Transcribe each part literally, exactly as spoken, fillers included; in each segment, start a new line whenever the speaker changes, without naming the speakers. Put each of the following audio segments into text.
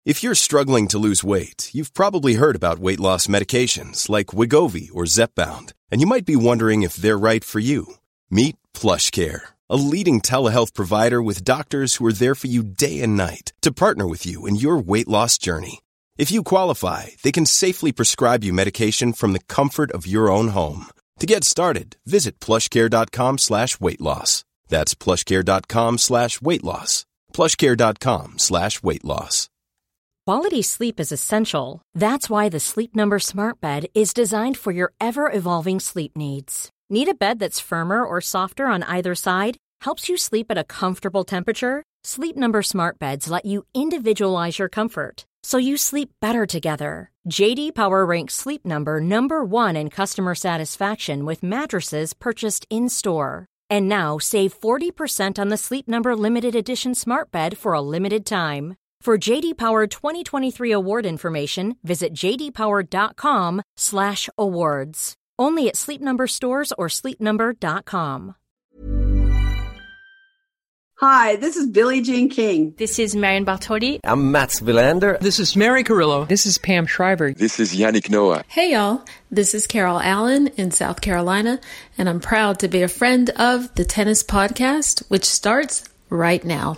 If you're struggling to lose weight, you've probably heard about weight loss medications like Wegovy or Zepbound, and you might be wondering if they're right for you. Meet PlushCare, a leading telehealth provider with doctors who are there for you day and night to partner with you in your weight loss journey. If you qualify, they can safely prescribe you medication from the comfort of your own home. To get started, visit plushcare.com slash weight loss. That's plushcare.com slash weight loss. plushcare.com slash weight loss.
Quality sleep is essential. That's why the Sleep Number Smart Bed is designed for your ever-evolving sleep needs. Need a bed that's firmer or softer on either side? Helps you sleep at a comfortable temperature? Sleep Number Smart Beds let you individualize your comfort, so you sleep better together. J D Power ranks Sleep Number number one in customer satisfaction with mattresses purchased in-store. And now save forty percent on the Sleep Number Limited Edition Smart Bed for a limited time. For J D Power twenty twenty-three award information, visit jdpower.com slash awards. Only at Sleep Number stores or sleep number dot com.
Hi, this is Billie Jean King.
This is Marion Bartoli.
I'm Mats Wilander.
This is Mary Carrillo.
This is Pam Shriver.
This is Yannick Noah.
Hey y'all, this is Carol Allen in South Carolina, and I'm proud to be a friend of the Tennis Podcast, which starts right now.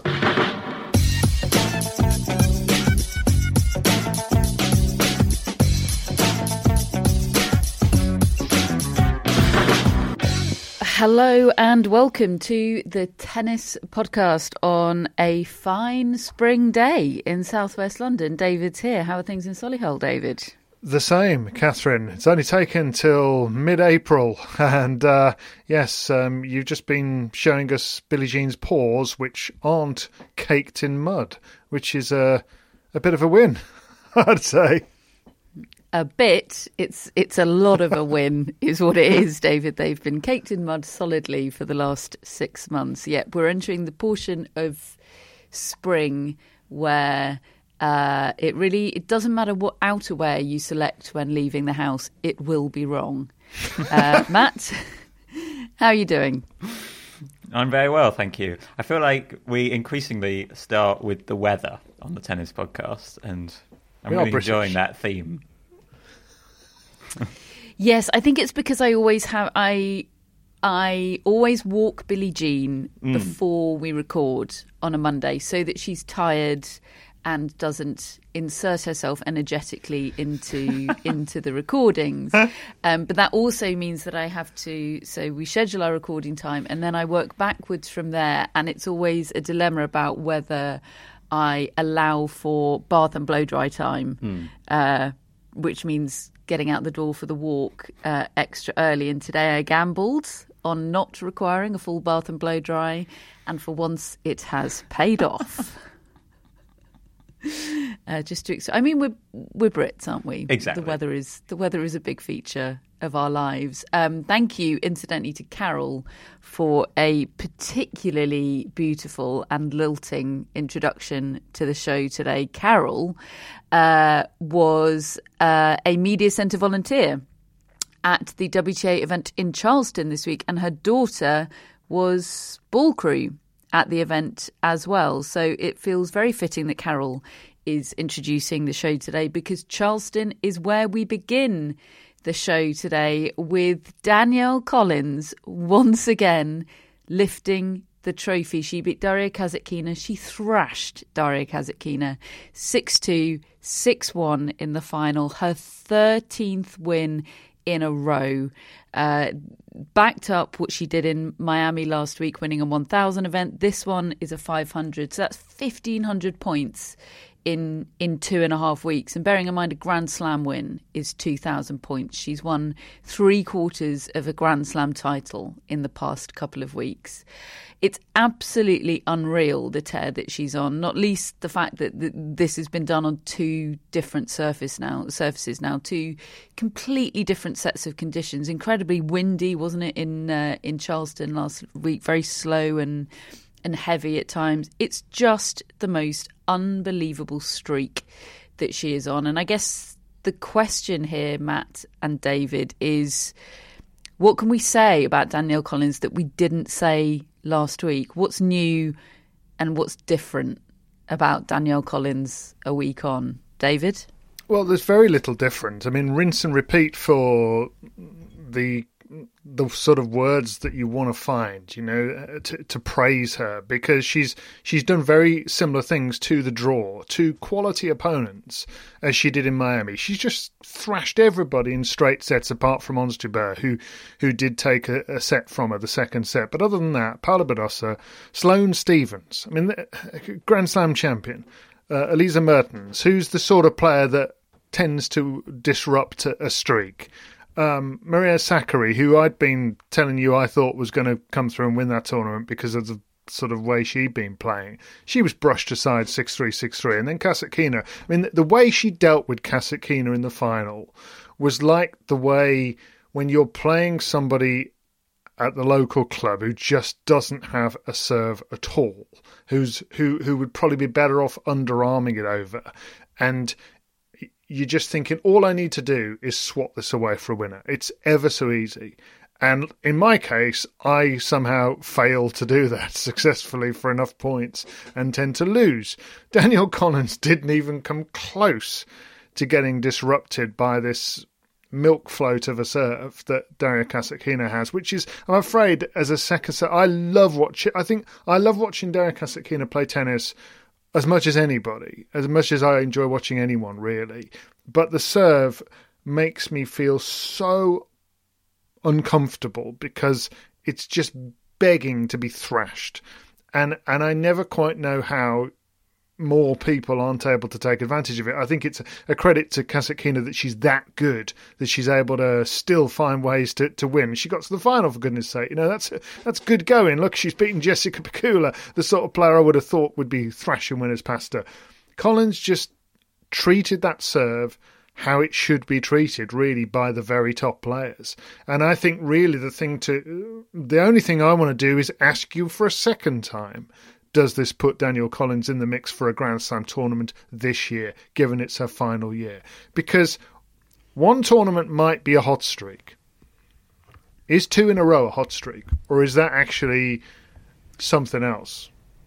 Hello and welcome to the Tennis Podcast on a fine spring day in southwest London. David's here. How are things in Solihull, David?
The same, Catherine. It's only taken till mid-April, and uh, yes, um, you've just been showing us Billie Jean's paws, which aren't caked in mud, which is a a bit of a win, I'd say.
A bit. It's it's a lot of a win, is what it is, David. They've been caked in mud solidly for the last six months. Yet we're entering the portion of spring where uh, it really it doesn't matter what outerwear you select when leaving the house, it will be wrong. Uh, Matt, how are you doing?
I'm very well, thank you. I feel like we increasingly start with the weather on the Tennis Podcast, and I'm
we
really enjoying that theme.
Yes, I think it's because I always have I I always walk Billie Jean mm. before we record on a Monday so that she's tired and doesn't insert herself energetically into into the recordings. Um, but that also means that I have to so we schedule our recording time and then I work backwards from there, and it's always a dilemma about whether I allow for bath and blow dry time, mm. uh, which means getting out the door for the walk uh, extra early. And today I gambled on not requiring a full bath and blow dry, and for once it has paid off. uh, just to, I mean, we're we're Brits, aren't we?
Exactly.
The weather is the weather is a big feature of our lives. Um, thank you, incidentally, to Carol for a particularly beautiful and lilting introduction to the show today. Carol uh, was uh, a media centre volunteer at the W T A event in Charleston this week, and her daughter was ball crew at the event as well. So it feels very fitting that Carol is introducing the show today, because Charleston is where we begin the show today, with Danielle Collins once again lifting the trophy. She beat Daria Kasatkina. She thrashed Daria Kasatkina six two, six one in the final. Her thirteenth win in a row. Uh, backed up what she did in Miami last week, winning a one thousand event. This one is a five hundred. So that's fifteen hundred points in in two and a half weeks. And bearing in mind a Grand Slam win is two thousand points. She's won three quarters of a Grand Slam title in the past couple of weeks. It's absolutely unreal, the tear that she's on, not least the fact that th- this has been done on two different surface now, surfaces now, two completely different sets of conditions. Incredibly windy, wasn't it, in uh, in Charleston last week? Very slow and and heavy at times. It's just the most unbelievable streak that she is on. And I guess the question here, Matt and David, is what can we say about Danielle Collins that we didn't say last week? What's new and what's different about Danielle Collins a week on, David?
Well, there's very little different. I mean, rinse and repeat for the the sort of words that you want to find, you know, to, to praise her, because she's she's done very similar things to the draw, to quality opponents, as she did in Miami. She's just thrashed everybody in straight sets apart from Ons Jabeur, who who did take a, a set from her, the second set. But other than that, Paula Badosa, Sloane Stephens, I mean, Grand Slam champion, uh, Elisa Mertens, who's the sort of player that tends to disrupt a, a streak. Um, Maria Sakkari, who I'd been telling you I thought was going to come through and win that tournament because of the sort of way she'd been playing. She was brushed aside six three, six three. And then Kasatkina. I mean, the, the way she dealt with Kasatkina in the final was like the way when you're playing somebody at the local club who just doesn't have a serve at all, who's who, who would probably be better off underarming it over. And you're just thinking, all I need to do is swat this away for a winner. It's ever so easy. And in my case, I somehow fail to do that successfully for enough points and tend to lose. Danielle Collins didn't even come close to getting disrupted by this milk float of a serve that Daria Kasatkina has, which is, I'm afraid, as a second set, I love watching, I think I love watching Daria Kasatkina play tennis as much as anybody, as much as I enjoy watching anyone, really. But the serve makes me feel so uncomfortable because it's just begging to be thrashed. And and I never quite know how more people aren't able to take advantage of it. I think it's a credit to Kasatkina that she's that good, that she's able to still find ways to, to win. She got to the final, for goodness sake. You know, that's that's good going. Look, she's beaten Jessica Pegula, the sort of player I would have thought would be thrashing winners past her. Collins just treated that serve how it should be treated, really, by the very top players. And I think really the thing to, the only thing I want to do is ask you for a second time. Does this put Danielle Collins in the mix for a Grand Slam tournament this year, given it's her final year? Because one tournament might be a hot streak. Is two in a row a hot streak? Or is that actually something else?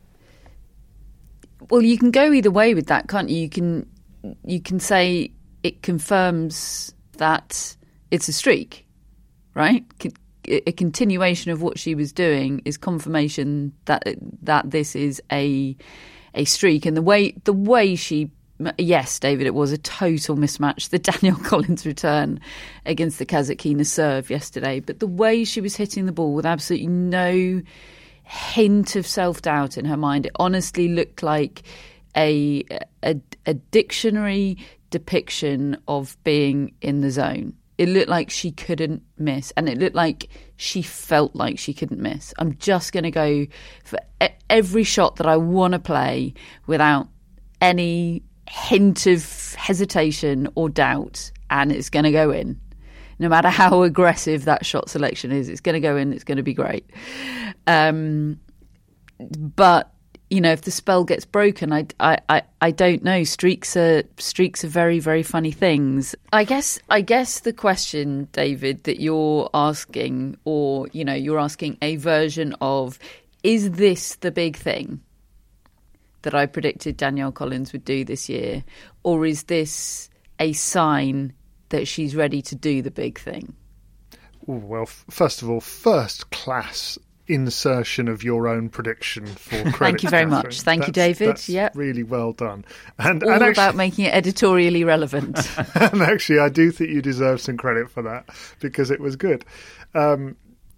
Well, you can go either way with that, can't you? You can, you can say it confirms that it's a streak, right? A continuation of what she was doing is confirmation that that this is a a streak. And the way the way she, yes, David, it was a total mismatch, the Danielle Collins return against the Kasatkina serve yesterday. But the way she was hitting the ball with absolutely no hint of self-doubt in her mind, it honestly looked like a a, a dictionary depiction of being in the zone. It looked like she couldn't miss, and it looked like she felt like she couldn't miss. I'm just going to go for every shot that I want to play without any hint of hesitation or doubt, and it's going to go in. No matter how aggressive that shot selection is, it's going to go in, it's going to be great. Um, but you know, if the spell gets broken, I, I, I, I don't know. Streaks are streaks are very, very funny things. I guess I guess the question, David, that you're asking, or you know, you're asking a version of, is this the big thing that I predicted Danielle Collins would do this year, or is this a sign that she's ready to do the big thing?
Ooh, well, f- first of all, first class insertion of your own prediction for credit.
Thank you very
Catherine.
much. Thank
that's,
you, David.
That's
yep.
really well done. And,
All
and actually,
about making it editorially relevant.
And actually, I do think you deserve some credit for that because it was good. Um,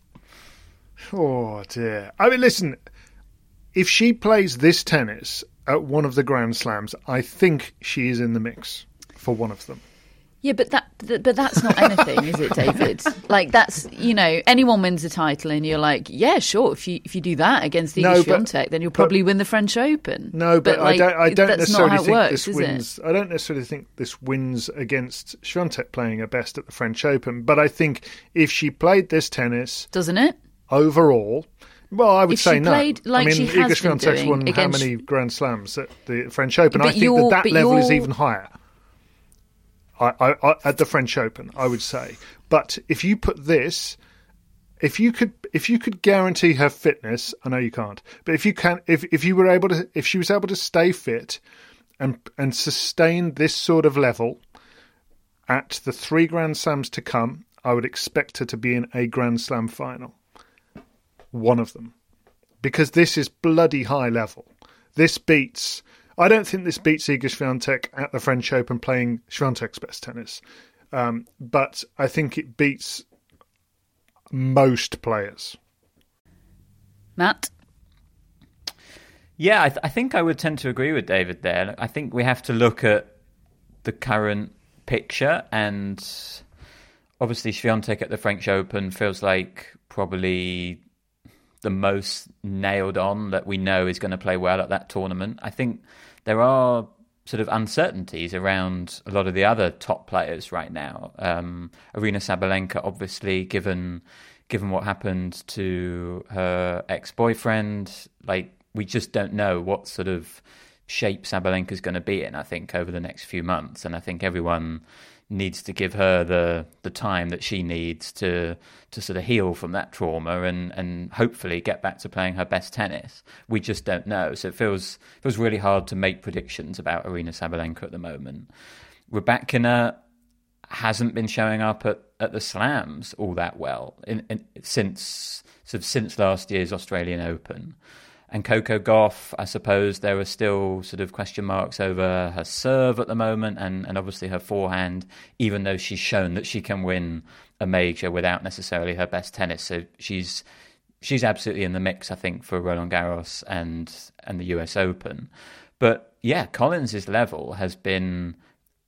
oh, dear. I mean, listen, if she plays this tennis at one of the Grand Slams, I think she is in the mix for one of them.
Yeah, but that but that's not anything, is it, David? Like, that's, you know, anyone wins a title and you're like, yeah, sure, if you if you do that against Iga
no,
Swiatek, then you'll probably but, win the French Open.
No, but,
but like,
I don't, I don't necessarily think
works,
this wins. It? I don't necessarily think this wins against Swiatek playing her best at the French Open. But I think if she played this tennis,
doesn't it
overall? Well, I would
if
say
she played
no.
Like
I mean,
she
Iga
has been
Swiatek's
doing
won
against...
how many Grand Slams at the French Open?
But
I think that that level
you're...
is even higher. I, I, I, at the French Open, I would say. But if you put this if you could if you could guarantee her fitness, I know you can't, but if you can, if if you were able to, if she was able to stay fit and and sustain this sort of level at the three Grand Slams to come, I would expect her to be in a Grand Slam final, one of them, because this is bloody high level. This beats. I don't think this beats Iga Swiatek at the French Open playing Swiatek's best tennis, um, but I think it beats most players.
Matt?
Yeah, I, th- I think I would tend to agree with David there. I think we have to look at the current picture, and obviously Swiatek at the French Open feels like probably the most nailed on that we know is going to play well at that tournament. I think there are sort of uncertainties around a lot of the other top players right now. Um, Aryna Sabalenka, obviously, given given what happened to her ex-boyfriend, like we just don't know what sort of shape Sabalenka's going to be in, I think, over the next few months. And I think everyone needs to give her the the time that she needs to to sort of heal from that trauma and and hopefully get back to playing her best tennis. We just don't know. So it feels feels really hard to make predictions about Aryna Sabalenka at the moment. Rybakina hasn't been showing up at, at the slams all that well in, in, since sort of since last year's Australian Open. And Coco Gauff, I suppose there are still sort of question marks over her serve at the moment and, and obviously her forehand, even though she's shown that she can win a major without necessarily her best tennis. So she's she's absolutely in the mix, I think, for Roland Garros and, and the U S Open. But yeah, Collins' level has been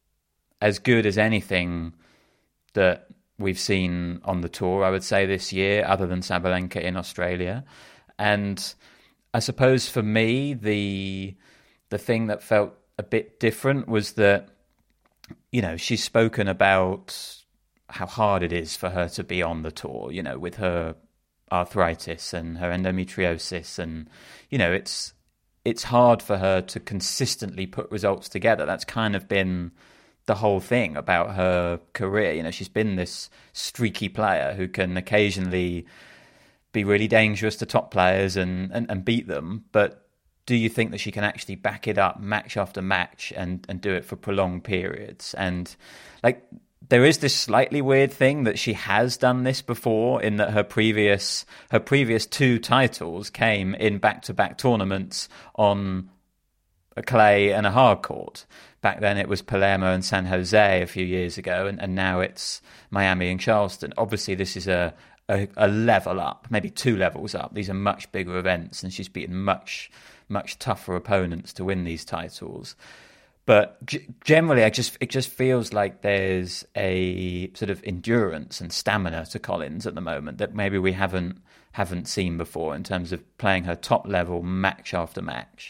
as good as anything that we've seen on the tour, I would say, this year, other than Sabalenka in Australia. And I suppose for me, the the thing that felt a bit different was that, you know, she's spoken about how hard it is for her to be on the tour, you know, with her arthritis and her endometriosis. And, you know, it's it's hard for her to consistently put results together. That's kind of been the whole thing about her career. You know, she's been this streaky player who can occasionally be really dangerous to top players and, and, and beat them. But do you think that she can actually back it up match after match and, and do it for prolonged periods? And like, there is this slightly weird thing that she has done this before, in that her previous her previous two titles came in back-to-back tournaments on a clay and a hard court. Back then it was Palermo and San Jose a few years ago, and, and now it's Miami and Charleston. Obviously this is a, a, a level up, maybe two levels up. These are much bigger events, and she's beaten much, much tougher opponents to win these titles. But g- generally, I just it just feels like there's a sort of endurance and stamina to Collins at the moment that maybe we haven't haven't seen before in terms of playing her top level match after match.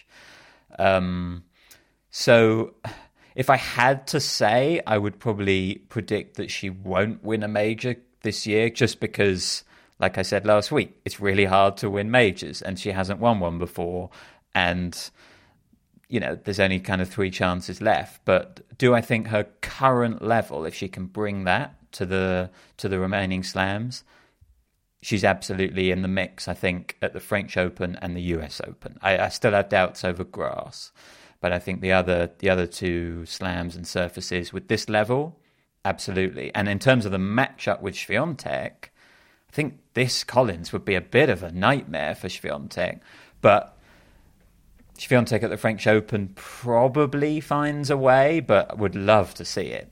Um, so if I had to say, I would probably predict that she won't win a major this year, just because, like I said last week, it's really hard to win majors, and she hasn't won one before, and you know, there's only kind of three chances left. But do I think her current level, if she can bring that to the to the remaining slams, she's absolutely in the mix, I think, at the French Open and the U S Open. I, I still have doubts over grass, but I think the other the other two slams and surfaces with this level, absolutely. And in terms of the matchup with Swiatek, I think this Collins would be a bit of a nightmare for Swiatek. But Swiatek at the French Open probably finds a way, but would love to see it.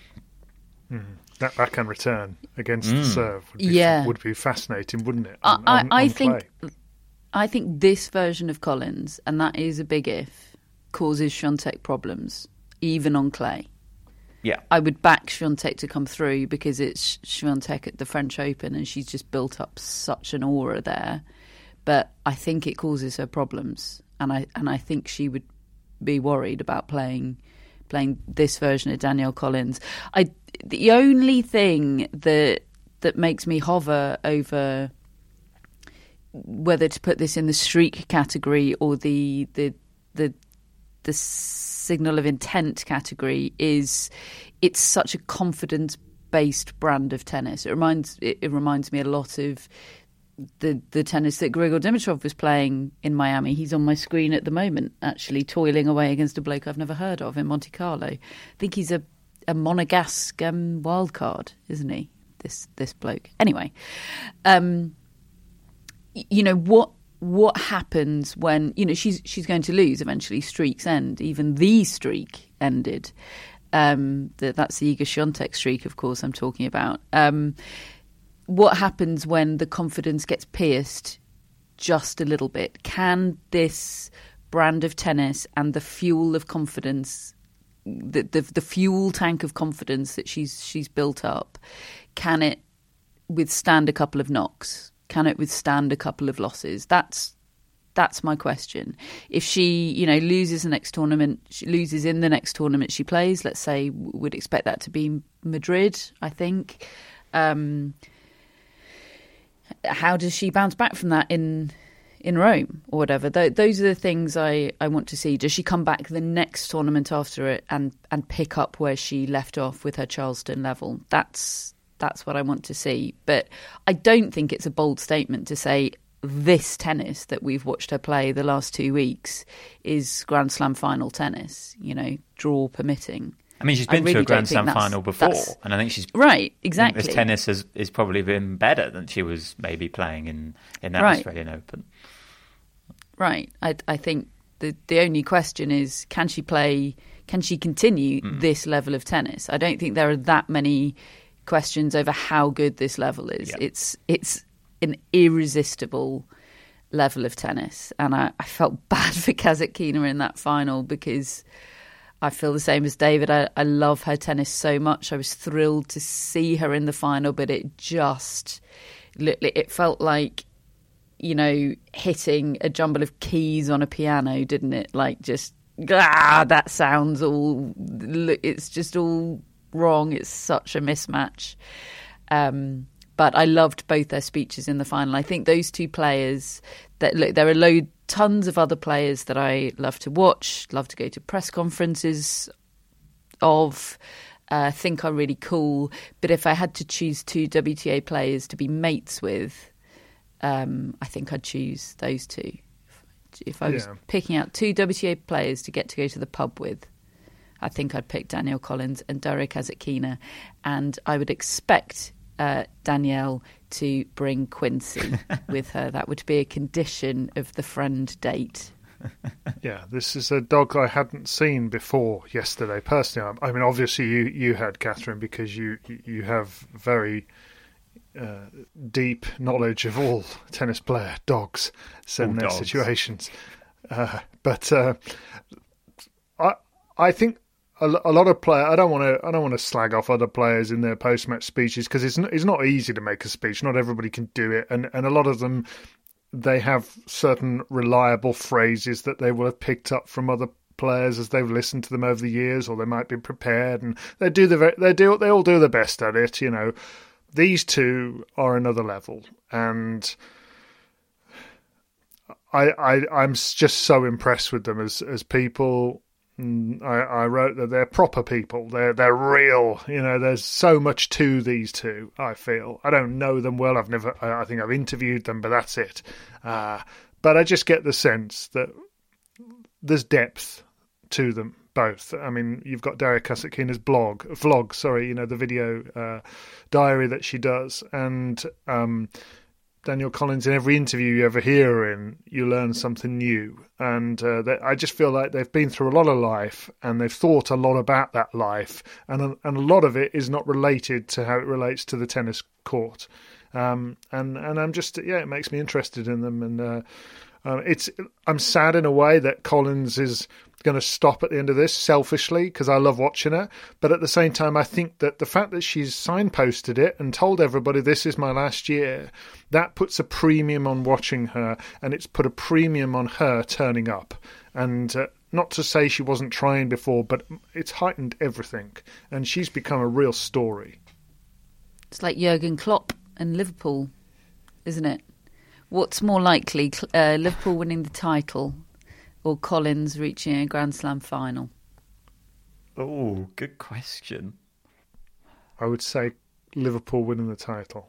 Mm. That backhand return against
mm.
the serve would be,
yeah.
would be fascinating, wouldn't it?
On, I,
on,
I
on
think
clay.
I think this version of Collins, and that is a big if, causes Swiatek problems, even on clay.
Yeah,
I would back Swiatek to come through because it's Swiatek at the French Open, and she's just built up such an aura there. But I think it causes her problems. And I and I think she would be worried about playing playing this version of Danielle Collins. I the only thing that that makes me hover over whether to put this in the streak category or the the the the signal of intent category is it's such a confidence based brand of tennis. It reminds it, it reminds me a lot of the the tennis that Grigor Dimitrov was playing in Miami. He's on my screen at the moment, actually toiling away against a bloke I've never heard of in Monte Carlo. I think he's a, a Monegasque um, wild card, isn't he? This this bloke. Anyway, um, you know what what happens when you know she's she's going to lose eventually. Streaks end. Even the streak ended. Um, that that's the Iga Świątek streak, of course, I'm talking about. Um, what happens when the confidence gets pierced just a little bit? Can this brand of tennis and the fuel of confidence, the the, the fuel tank of confidence that she's she's built up, can it withstand a couple of knocks? Can it withstand a couple of losses? That's That's my question. If she, you know, loses the next tournament, she loses in the next tournament she plays, let's say, would expect that to be Madrid, I think. Um, how does she bounce back from that in in Rome or whatever? Th- those are the things I, I want to see. Does she come back the next tournament after it and, and pick up where she left off with her Charleston level? That's that's what I want to see. But I don't think it's a bold statement to say this tennis that we've watched her play the last two weeks is Grand Slam final tennis, you know, draw permitting.
I mean, she's been
really
to a Grand Slam final before, and I think she's
right. Exactly,
this tennis has is probably been better than she was maybe playing in, in that
right.
Australian Open.
Right. I I think the the only question is, can she play? Can she continue mm. this level of tennis? I don't think there are that many questions over how good this level is. Yep. It's it's. an irresistible level of tennis. And I, I felt bad for Kasatkina in that final because I feel the same as David. I, I love her tennis so much. I was thrilled to see her in the final, but it just, it felt like, you know, hitting a jumble of keys on a piano, didn't it? Like just, ah, that sounds all, it's just all wrong. It's such a mismatch. Um But I loved both their speeches in the final. I think those two players, that look, there are load, tons of other players that I love to watch, love to go to press conferences of, uh, think are really cool. But if I had to choose two W T A players to be mates with, um, I think I'd choose those two. If, if I was yeah. picking out two W T A players to get to go to the pub with, I think I'd pick Danielle Collins and Daria Kasatkina. And I would expect Uh, Danielle to bring Quincy with her. That would be a condition of the friend date.
Yeah, this is a dog I hadn't seen before yesterday, personally. I mean, obviously you, you had, Catherine, because you, you have very uh, deep knowledge of all tennis player dogs and their dogs. situations. Uh, but uh, I I think a lot of player. I don't want to. I don't want to slag off other players in their post-match speeches because it's not, it's not easy to make a speech. Not everybody can do it, and and a lot of them, they have certain reliable phrases that they will have picked up from other players as they've listened to them over the years, or they might be prepared, and they do the they do they all do their best at it. You know, these two are another level, and I I I'm just so impressed with them as as people. I, I wrote that they're proper people. They're they're real. You know, there's so much to these two. I feel I don't know them well. I've never. I think I've interviewed them, but that's it. Uh, but I just get the sense that there's depth to them both. I mean, you've got Daria Kasatkina's blog, vlog. Sorry, you know, the video uh, diary that she does, and um, Danielle Collins. In every interview you ever hear her in, you learn something new. And uh, they, I just feel like they've been through a lot of life and they've thought a lot about that life. And a, and a lot of it is not related to how it relates to the tennis court. Um, and, and I'm just, yeah, it makes me interested in them. And uh, uh, it's I'm sad in a way that Collins is going to stop at the end of this selfishly because I love watching her. But at the same time, I think that the fact that she's signposted it and told everybody this is my last year, that puts a premium on watching her, and it's put a premium on her turning up. And uh, not to say she wasn't trying before, but it's heightened everything. And she's become a real story.
It's like Jurgen Klopp and Liverpool, isn't it? What's more likely, uh, Liverpool winning the title or Collins reaching a Grand Slam final?
Oh, good question.
I would say Liverpool winning the title.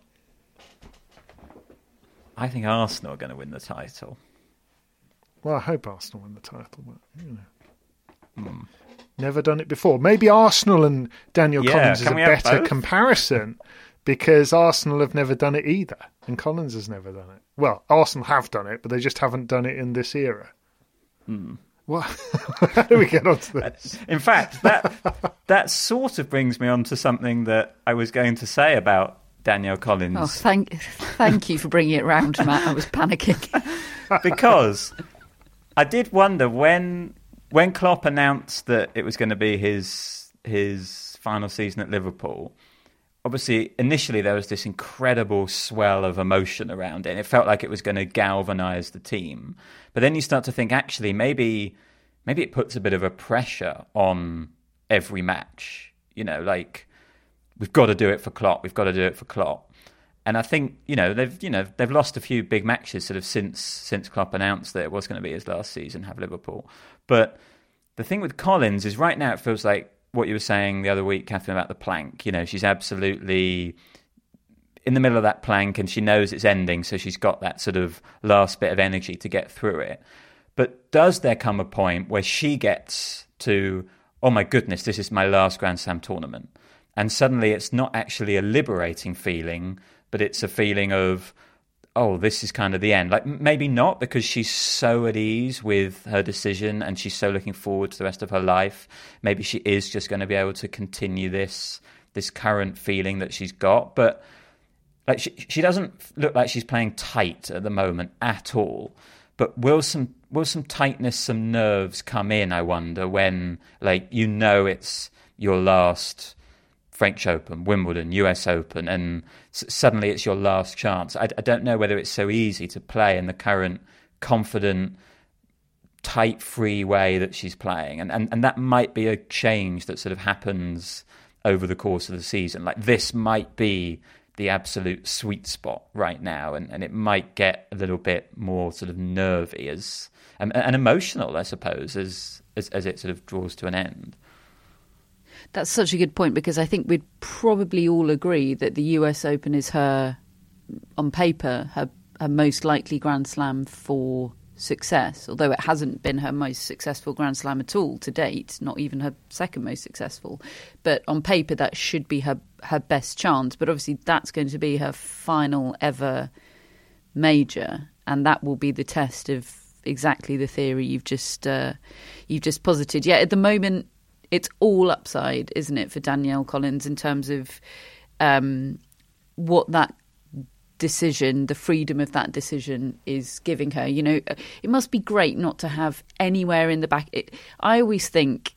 I think Arsenal are going to win the title.
Well, I hope Arsenal win the title, but, you know.
Mm.
Never done it before. Maybe Arsenal and Daniel
Yeah,
Collins is
can
a
we have
better
both?
comparison because Arsenal have never done it either, and Collins has never done it. Well, Arsenal have done it, but they just haven't done it in this era.
Mm.
What? How do we get onto this?
In fact, that that sort of brings me on to something that I was going to say about Danielle Collins.
Oh, thank, thank you for bringing it round, Matt. I was panicking.
Because I did wonder when when Klopp announced that it was going to be his his final season at Liverpool. Obviously, initially there was this incredible swell of emotion around it, and it felt like it was going to galvanise the team. But then you start to think, actually, maybe maybe it puts a bit of a pressure on every match. You know, like, we've got to do it for Klopp, we've got to do it for Klopp. And I think, you know, they've you know they've lost a few big matches sort of since since Klopp announced that it was going to be his last season, have Liverpool. But the thing with Collins is right now it feels like what you were saying the other week, Catherine, about the plank. You know, she's absolutely in the middle of that plank and she knows it's ending, so she's got that sort of last bit of energy to get through it. But does there come a point where she gets to, oh my goodness, this is my last Grand Slam tournament? And suddenly it's not actually a liberating feeling, but it's a feeling of, oh, this is kind of the end. Like, maybe not, because she's so at ease with her decision and she's so looking forward to the rest of her life. Maybe she is just going to be able to continue this this current feeling that she's got. But like, she, she doesn't look like she's playing tight at the moment at all. But will some will some tightness, some nerves come in, I wonder, when, like, you know it's your last French Open, Wimbledon, U S Open, and s- suddenly it's your last chance. I, I don't know whether it's so easy to play in the current confident, tight, free way that she's playing. And, and, and that might be a change that sort of happens over the course of the season. Like, this might be the absolute sweet spot right now, and, and it might get a little bit more sort of nervy as and, and emotional, I suppose, as, as as it sort of draws to an end.
That's such a good point, because I think we'd probably all agree that the U S Open is her, on paper, her, her most likely Grand Slam for success, although it hasn't been her most successful Grand Slam at all to date, not even her second most successful. But on paper, that should be her, her best chance. But obviously that's going to be her final ever major, and that will be the test of exactly the theory you've just uh, you've just posited. Yeah, at the moment, it's all upside, isn't it, for Danielle Collins in terms of um, what that decision, the freedom of that decision is giving her. You know, it must be great not to have anywhere in the back. It, I always think,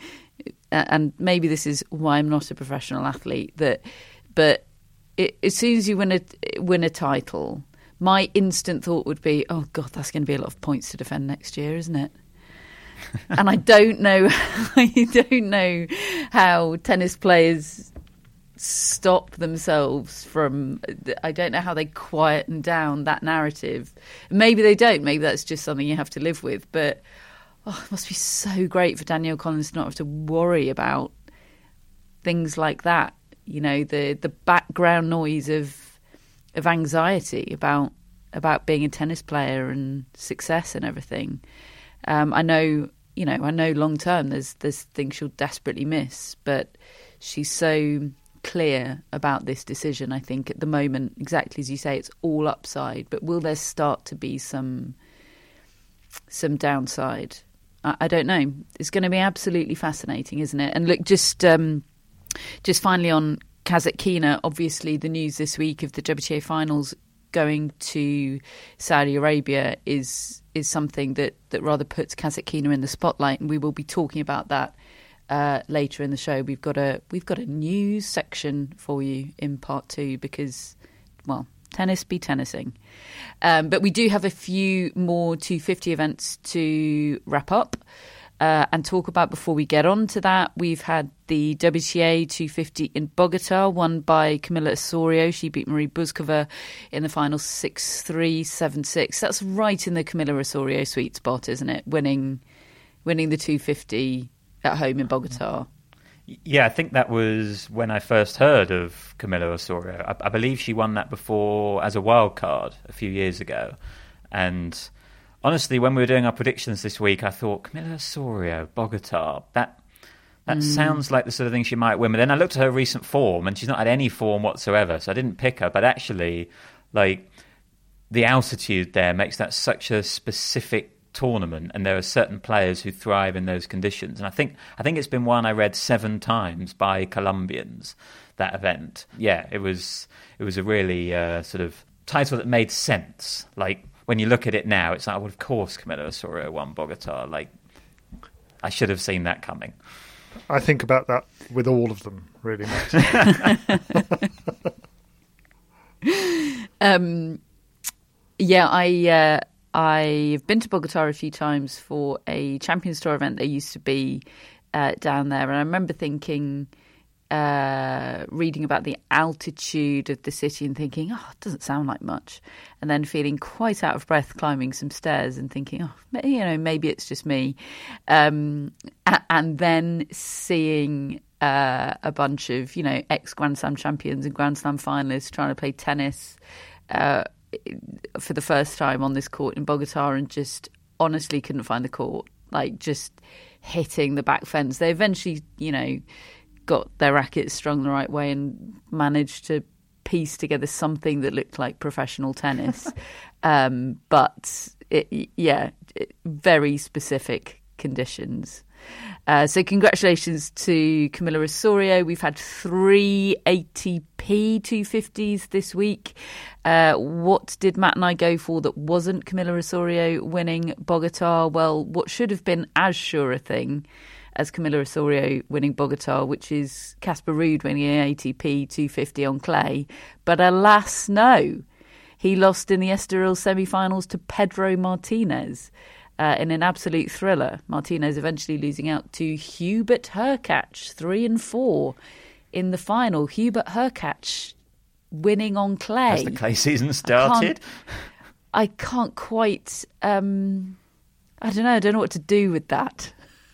and maybe this is why I'm not a professional athlete, that, but it, as soon as you win a win a title, my instant thought would be, oh God, that's going to be a lot of points to defend next year, isn't it? And I don't know, I don't know how tennis players stop themselves from, I don't know how they quieten down that narrative. Maybe they don't, maybe that's just something you have to live with. But oh, it must be so great for Danielle Collins to not have to worry about things like that. You know, the the background noise of of anxiety about about being a tennis player and success and everything. Um, I know, you know, I know long term there's there's things she'll desperately miss, but she's so clear about this decision. I think at the moment, exactly as you say, it's all upside. But will there start to be some some downside? I, I don't know. It's going to be absolutely fascinating, isn't it? And look, just um, just finally on Kasatkina, obviously the news this week of the W T A finals going to Saudi Arabia is is something that, that rather puts Kasatkina in the spotlight, and we will be talking about that uh, later in the show. We've got a we've got a news section for you in part two because, well, tennis be tennising. Um, but we do have a few more two fifty events to wrap up uh, and talk about before we get on to that. We've had the W T A two fifty in Bogota, won by Camila Osorio. She beat Marie Buzkova in the final six three, seven six. That's right in the Camila Osorio sweet spot, isn't it? Winning winning the two fifty at home in Bogota.
Yeah, I think that was when I first heard of Camila Osorio. I, I believe she won that before as a wild card a few years ago. And honestly, when we were doing our predictions this week, I thought, Camila Osorio, Bogota, that that mm. sounds like the sort of thing she might win. But then I looked at her recent form, and she's not had any form whatsoever, so I didn't pick her. But actually, like, the altitude there makes that such a specific tournament, and there are certain players who thrive in those conditions. And I think I think it's been one I read seven times by Colombians, that event. Yeah, it was it was a really uh, sort of title that made sense. Like, when you look at it now, it's like, well, of course Camila Osorio won Bogota. Like, I should have seen that coming.
I think about that with all of them, really, Matt.
um, yeah, I... Uh... I've been to Bogota a few times for a Champions Tour event. There used to be uh, down there. And I remember thinking, uh, reading about the altitude of the city and thinking, oh, it doesn't sound like much. And then feeling quite out of breath climbing some stairs and thinking, oh, you know, maybe it's just me. Um, and then seeing uh, a bunch of, you know, ex-Grand Slam champions and Grand Slam finalists trying to play tennis uh for the first time on this court in Bogota, and just honestly couldn't find the court, like just hitting the back fence. They eventually, you know, got their rackets strung the right way and managed to piece together something that looked like professional tennis. um, but it, yeah, it, very specific conditions. Uh, so congratulations to Camila Osorio. We've had three A T P two fifties this week. Uh, what did Matt and I go for that wasn't Camila Osorio winning Bogota? Well, what should have been as sure a thing as Camila Osorio winning Bogota, which is Casper Ruud winning an A T P two fifty on clay. But alas, no. He lost in the Estoril semi-finals to Pedro Martinez. Uh, in an absolute thriller. Martinez eventually losing out to Hubert Hurkacz, three and four in the final. Hubert Hurkacz winning on clay.
Has the clay season started?
I can't, I can't quite. Um, I don't know. I don't know what to do with that.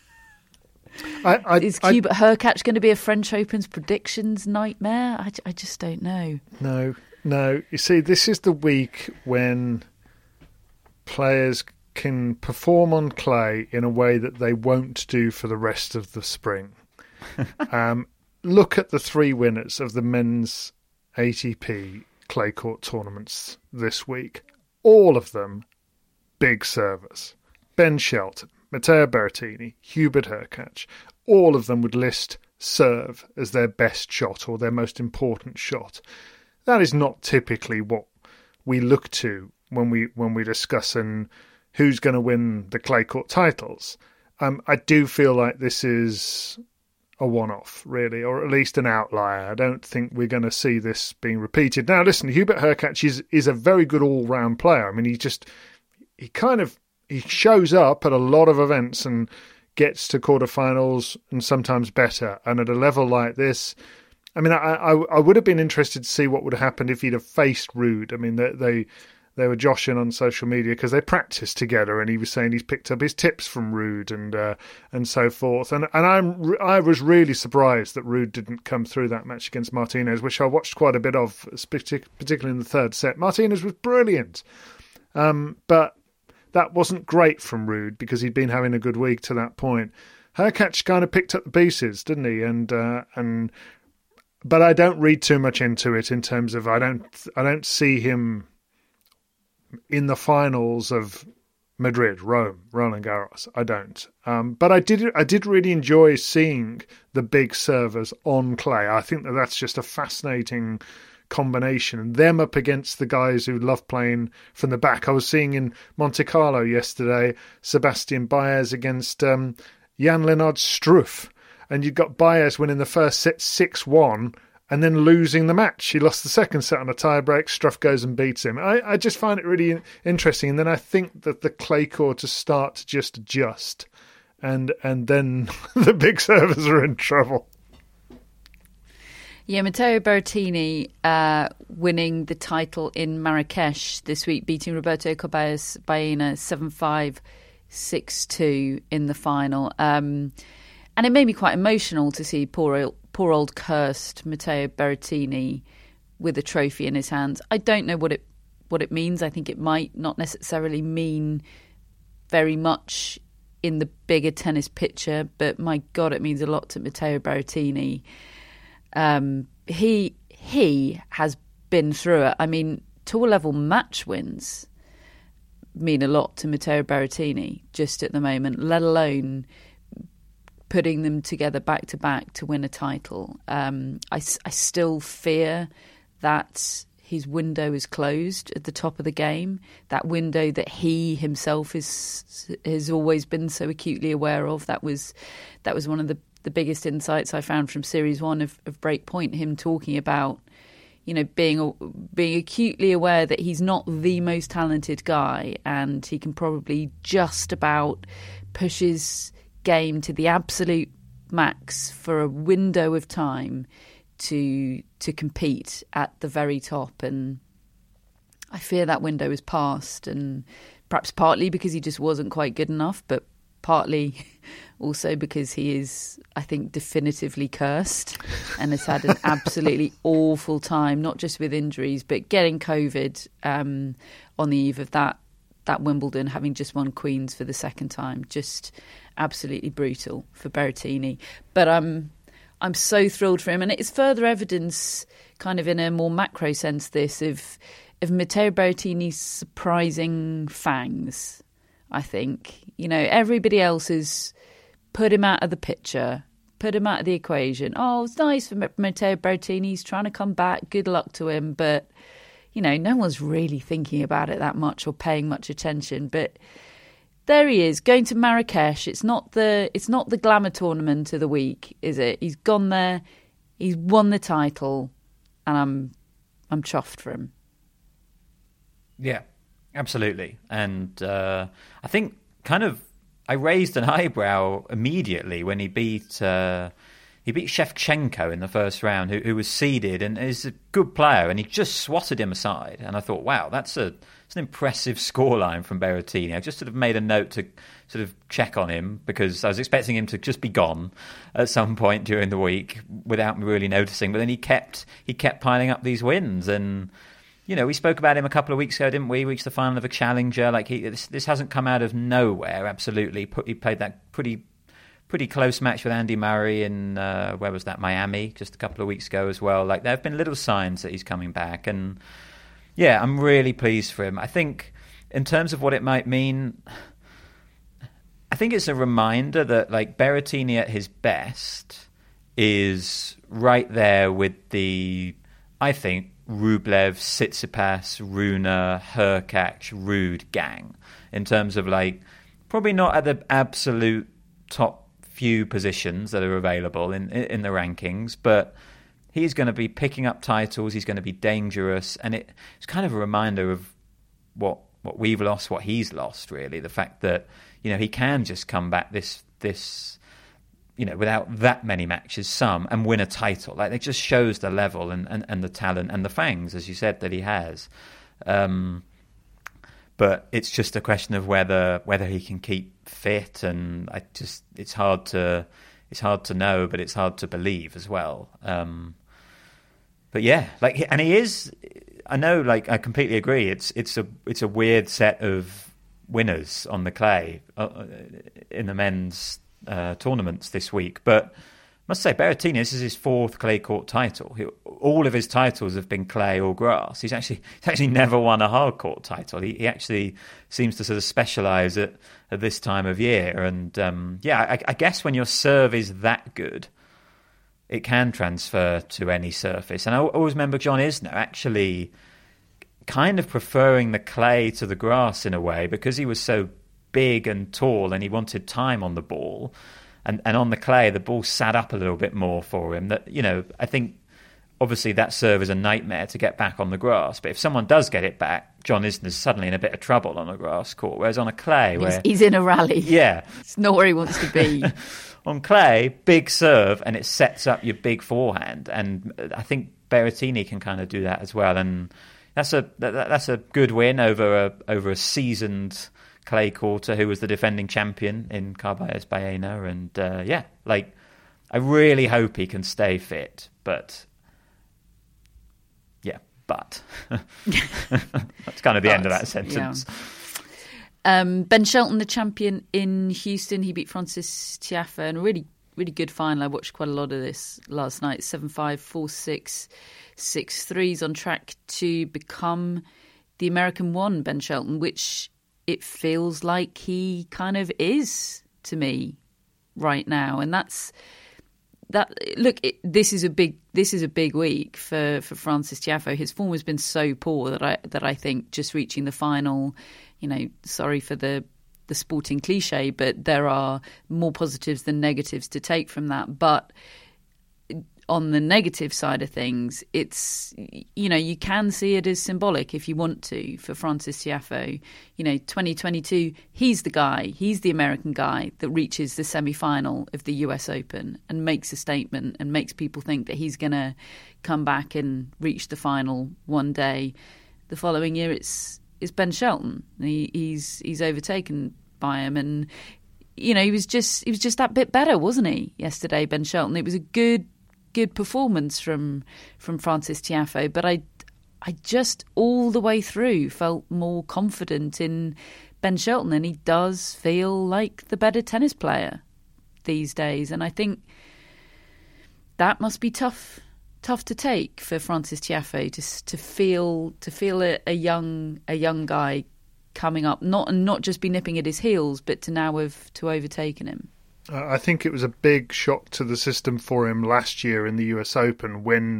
I, I,
Is
I,
Hubert Hurkacz going to be a French Open's predictions nightmare? I, I just don't know.
No, no. You see, this is the week when players can perform on clay in a way that they won't do for the rest of the spring. um, look at the three winners of the men's A T P clay court tournaments this week. All of them big servers. Ben Shelton, Matteo Berrettini, Hubert Hurkacz. All of them would list serve as their best shot or their most important shot. That is not typically what we look to when we when we discuss and who's going to win the clay court titles. Um, I do feel like this is a one-off, really, or at least an outlier. I don't think we're going to see this being repeated. Now, listen, Hubert Hurkacz is, is a very good all-round player. I mean, he just, he kind of, he shows up at a lot of events and gets to quarterfinals and sometimes better. And at a level like this, I mean, I, I, I would have been interested to see what would have happened if he'd have faced Ruud. I mean, they... they They were joshing on social media because they practiced together, and he was saying he's picked up his tips from Ruud and uh, and so forth. And and I'm I was really surprised that Ruud didn't come through that match against Martinez, which I watched quite a bit of, particularly in the third set. Martinez was brilliant, um, but that wasn't great from Ruud because he'd been having a good week to that point. Hurkacz kind of picked up the pieces, didn't he? And uh, and but I don't read too much into it in terms of I don't I don't see him in the finals of Madrid, Rome, Roland Garros. I don't. Um, but I did I did really enjoy seeing the big servers on clay. I think that that's just a fascinating combination. Them up against the guys who love playing from the back. I was seeing in Monte Carlo yesterday, Sebastian Baez against um, Jan-Lennard Struff. And you've got Baez winning the first set six one and then losing the match. He lost the second set on a tie-break. Struff goes and beats him. I, I just find it really interesting. And then I think that the clay courts start to just adjust. And and then the big servers are in trouble.
Yeah, Matteo Berrettini uh, winning the title in Marrakesh this week, beating Roberto Carballes Baena seven five, six two in the final. Um and it made me quite emotional to see poor old, poor old cursed Matteo Berrettini with a trophy in his hands. I don't know what it what it means. I think it might not necessarily mean very much in the bigger tennis picture, but my God, it means a lot to Matteo Berrettini. Um, he he has been through it. I mean, tour level match wins mean a lot to Matteo Berrettini just at the moment, let alone putting them together back to back to win a title. Um, I, I still fear that his window is closed at the top of the game, that window that he himself is has always been so acutely aware of. That was that was one of the, the biggest insights I found from Series One of, of Breakpoint, him talking about, you know, being being acutely aware that he's not the most talented guy, and he can probably just about push his game to the absolute max for a window of time to to compete at the very top. And I fear that window is past, and perhaps partly because he just wasn't quite good enough, but partly also because he is, I think, definitively cursed and has had an absolutely awful time, not just with injuries, but getting COVID um, on the eve of that that Wimbledon, having just won Queens for the second time. Just absolutely brutal for Berrettini. But um, I'm so thrilled for him. And it's further evidence, kind of in a more macro sense, this, of, of Matteo Berrettini's surprising fangs, I think. You know, everybody else has put him out of the picture, put him out of the equation. Oh, it's nice for Matteo Berrettini. He's trying to come back. Good luck to him. But, you know, no one's really thinking about it that much or paying much attention. But there he is, going to Marrakesh. It's not the it's not the glamour tournament of the week, is it? He's gone there. He's won the title, and I'm I'm chuffed for him.
Yeah, absolutely. And uh, I think kind of I raised an eyebrow immediately when he beat uh, he beat Shevchenko in the first round, who, who was seeded and is a good player, and he just swatted him aside. And I thought, wow, that's a it's an impressive scoreline from Berrettini. I just sort of made a note to sort of check on him because I was expecting him to just be gone at some point during the week without me really noticing. But then he kept he kept piling up these wins, and you know, we spoke about him a couple of weeks ago, didn't we? Reached the final of a challenger. Like he, this, this hasn't come out of nowhere. Absolutely, Put, he played that pretty, pretty close match with Andy Murray in uh, where was that? Miami, just a couple of weeks ago as well. Like there have been little signs that he's coming back, and yeah, I'm really pleased for him. I think in terms of what it might mean, I think it's a reminder that like Berrettini at his best is right there with the, I think, Rublev, Tsitsipas, Rune, Hurkacz, Ruud gang in terms of like probably not at the absolute top few positions that are available in in the rankings, but he's going to be picking up titles. He's going to be dangerous, and it, it's kind of a reminder of what what we've lost, what he's lost. Really, the fact that you know he can just come back this this. you know, without that many matches, some, and win a title. Like, it just shows the level and, and, and the talent and the fangs, as you said, that he has. Um, but it's just a question of whether whether he can keep fit, and I just it's hard to it's hard to know, but it's hard to believe as well. Um, but yeah, like, and he is. I know, like, I completely agree. It's it's a it's a weird set of winners on the clay uh, in the men's Uh, tournaments this week, but I must say Berrettini, this is his fourth clay court title. He, all of his titles have been clay or grass. He's actually he's actually never won a hard court title. He, he actually seems to sort of specialise at, at this time of year. And um, yeah, I, I guess when your serve is that good, it can transfer to any surface. And I always remember John Isner actually kind of preferring the clay to the grass in a way because he was so big and tall and he wanted time on the ball, and and on the clay the ball sat up a little bit more for him. That, you know, I think obviously that serve is a nightmare to get back on the grass, but if someone does get it back, John Isner's suddenly in a bit of trouble on a grass court, whereas on a clay where
he's, he's in a rally,
yeah,
it's not where he wants to be.
On clay, big serve and it sets up your big forehand, and I think Berrettini can kind of do that as well, and that's a that, that's a good win over a over a seasoned clay courter who was the defending champion in Carballes Baena. And uh, yeah, like, I really hope he can stay fit, but yeah, but that's kind of the
but,
end of that sentence.
Yeah. Um, Ben Shelton, the champion in Houston, he beat Francis Tiafoe in a really, really good final. I watched quite a lot of this last night. seven five, four six, six three. He's on track to become the American one, Ben Shelton, which it feels like he kind of is to me right now. And that's that. Look, it, this is a big this is a big week for, for Francis Tiafoe. His form has been so poor that I that I think just reaching the final, you know, sorry for the the sporting cliche, but there are more positives than negatives to take from that. But on the negative side of things, it's, you know, you can see it as symbolic if you want to for Francis Tiafoe. You know, twenty twenty-two, he's the guy, he's the American guy that reaches the semi-final of the U S Open and makes a statement and makes people think that he's going to come back and reach the final one day. The following year, it's it's Ben Shelton. He, he's he's overtaken by him, and you know he was just he was just that bit better, wasn't he? Yesterday, Ben Shelton. It was a good good performance from from Francis Tiafoe, but I I just all the way through felt more confident in Ben Shelton, and he does feel like the better tennis player these days, and I think that must be tough. Tough to take for Francis Tiafoe to to feel to feel a, a young a young guy coming up, not and not just be nipping at his heels, but to now have to overtaken him.
Uh, I think it was a big shock to the system for him last year in the U S Open when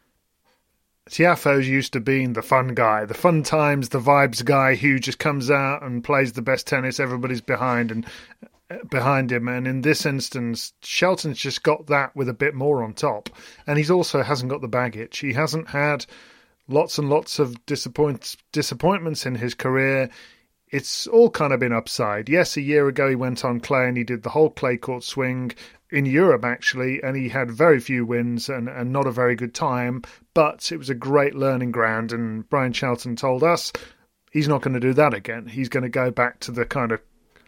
Tiafoe's used to being the fun guy, the fun times, the vibes guy who just comes out and plays the best tennis. Everybody's behind and. behind him, and in this instance Shelton's just got that with a bit more on top, and he's also hasn't got the baggage. He hasn't had lots and lots of disappoint disappointments in his career. It's all kind of been upside. Yes, a year ago he went on clay and he did the whole clay court swing in Europe actually, and he had very few wins and, and not a very good time, but it was a great learning ground, and Brian Shelton told us he's not going to do that again. He's going to go back to the kind of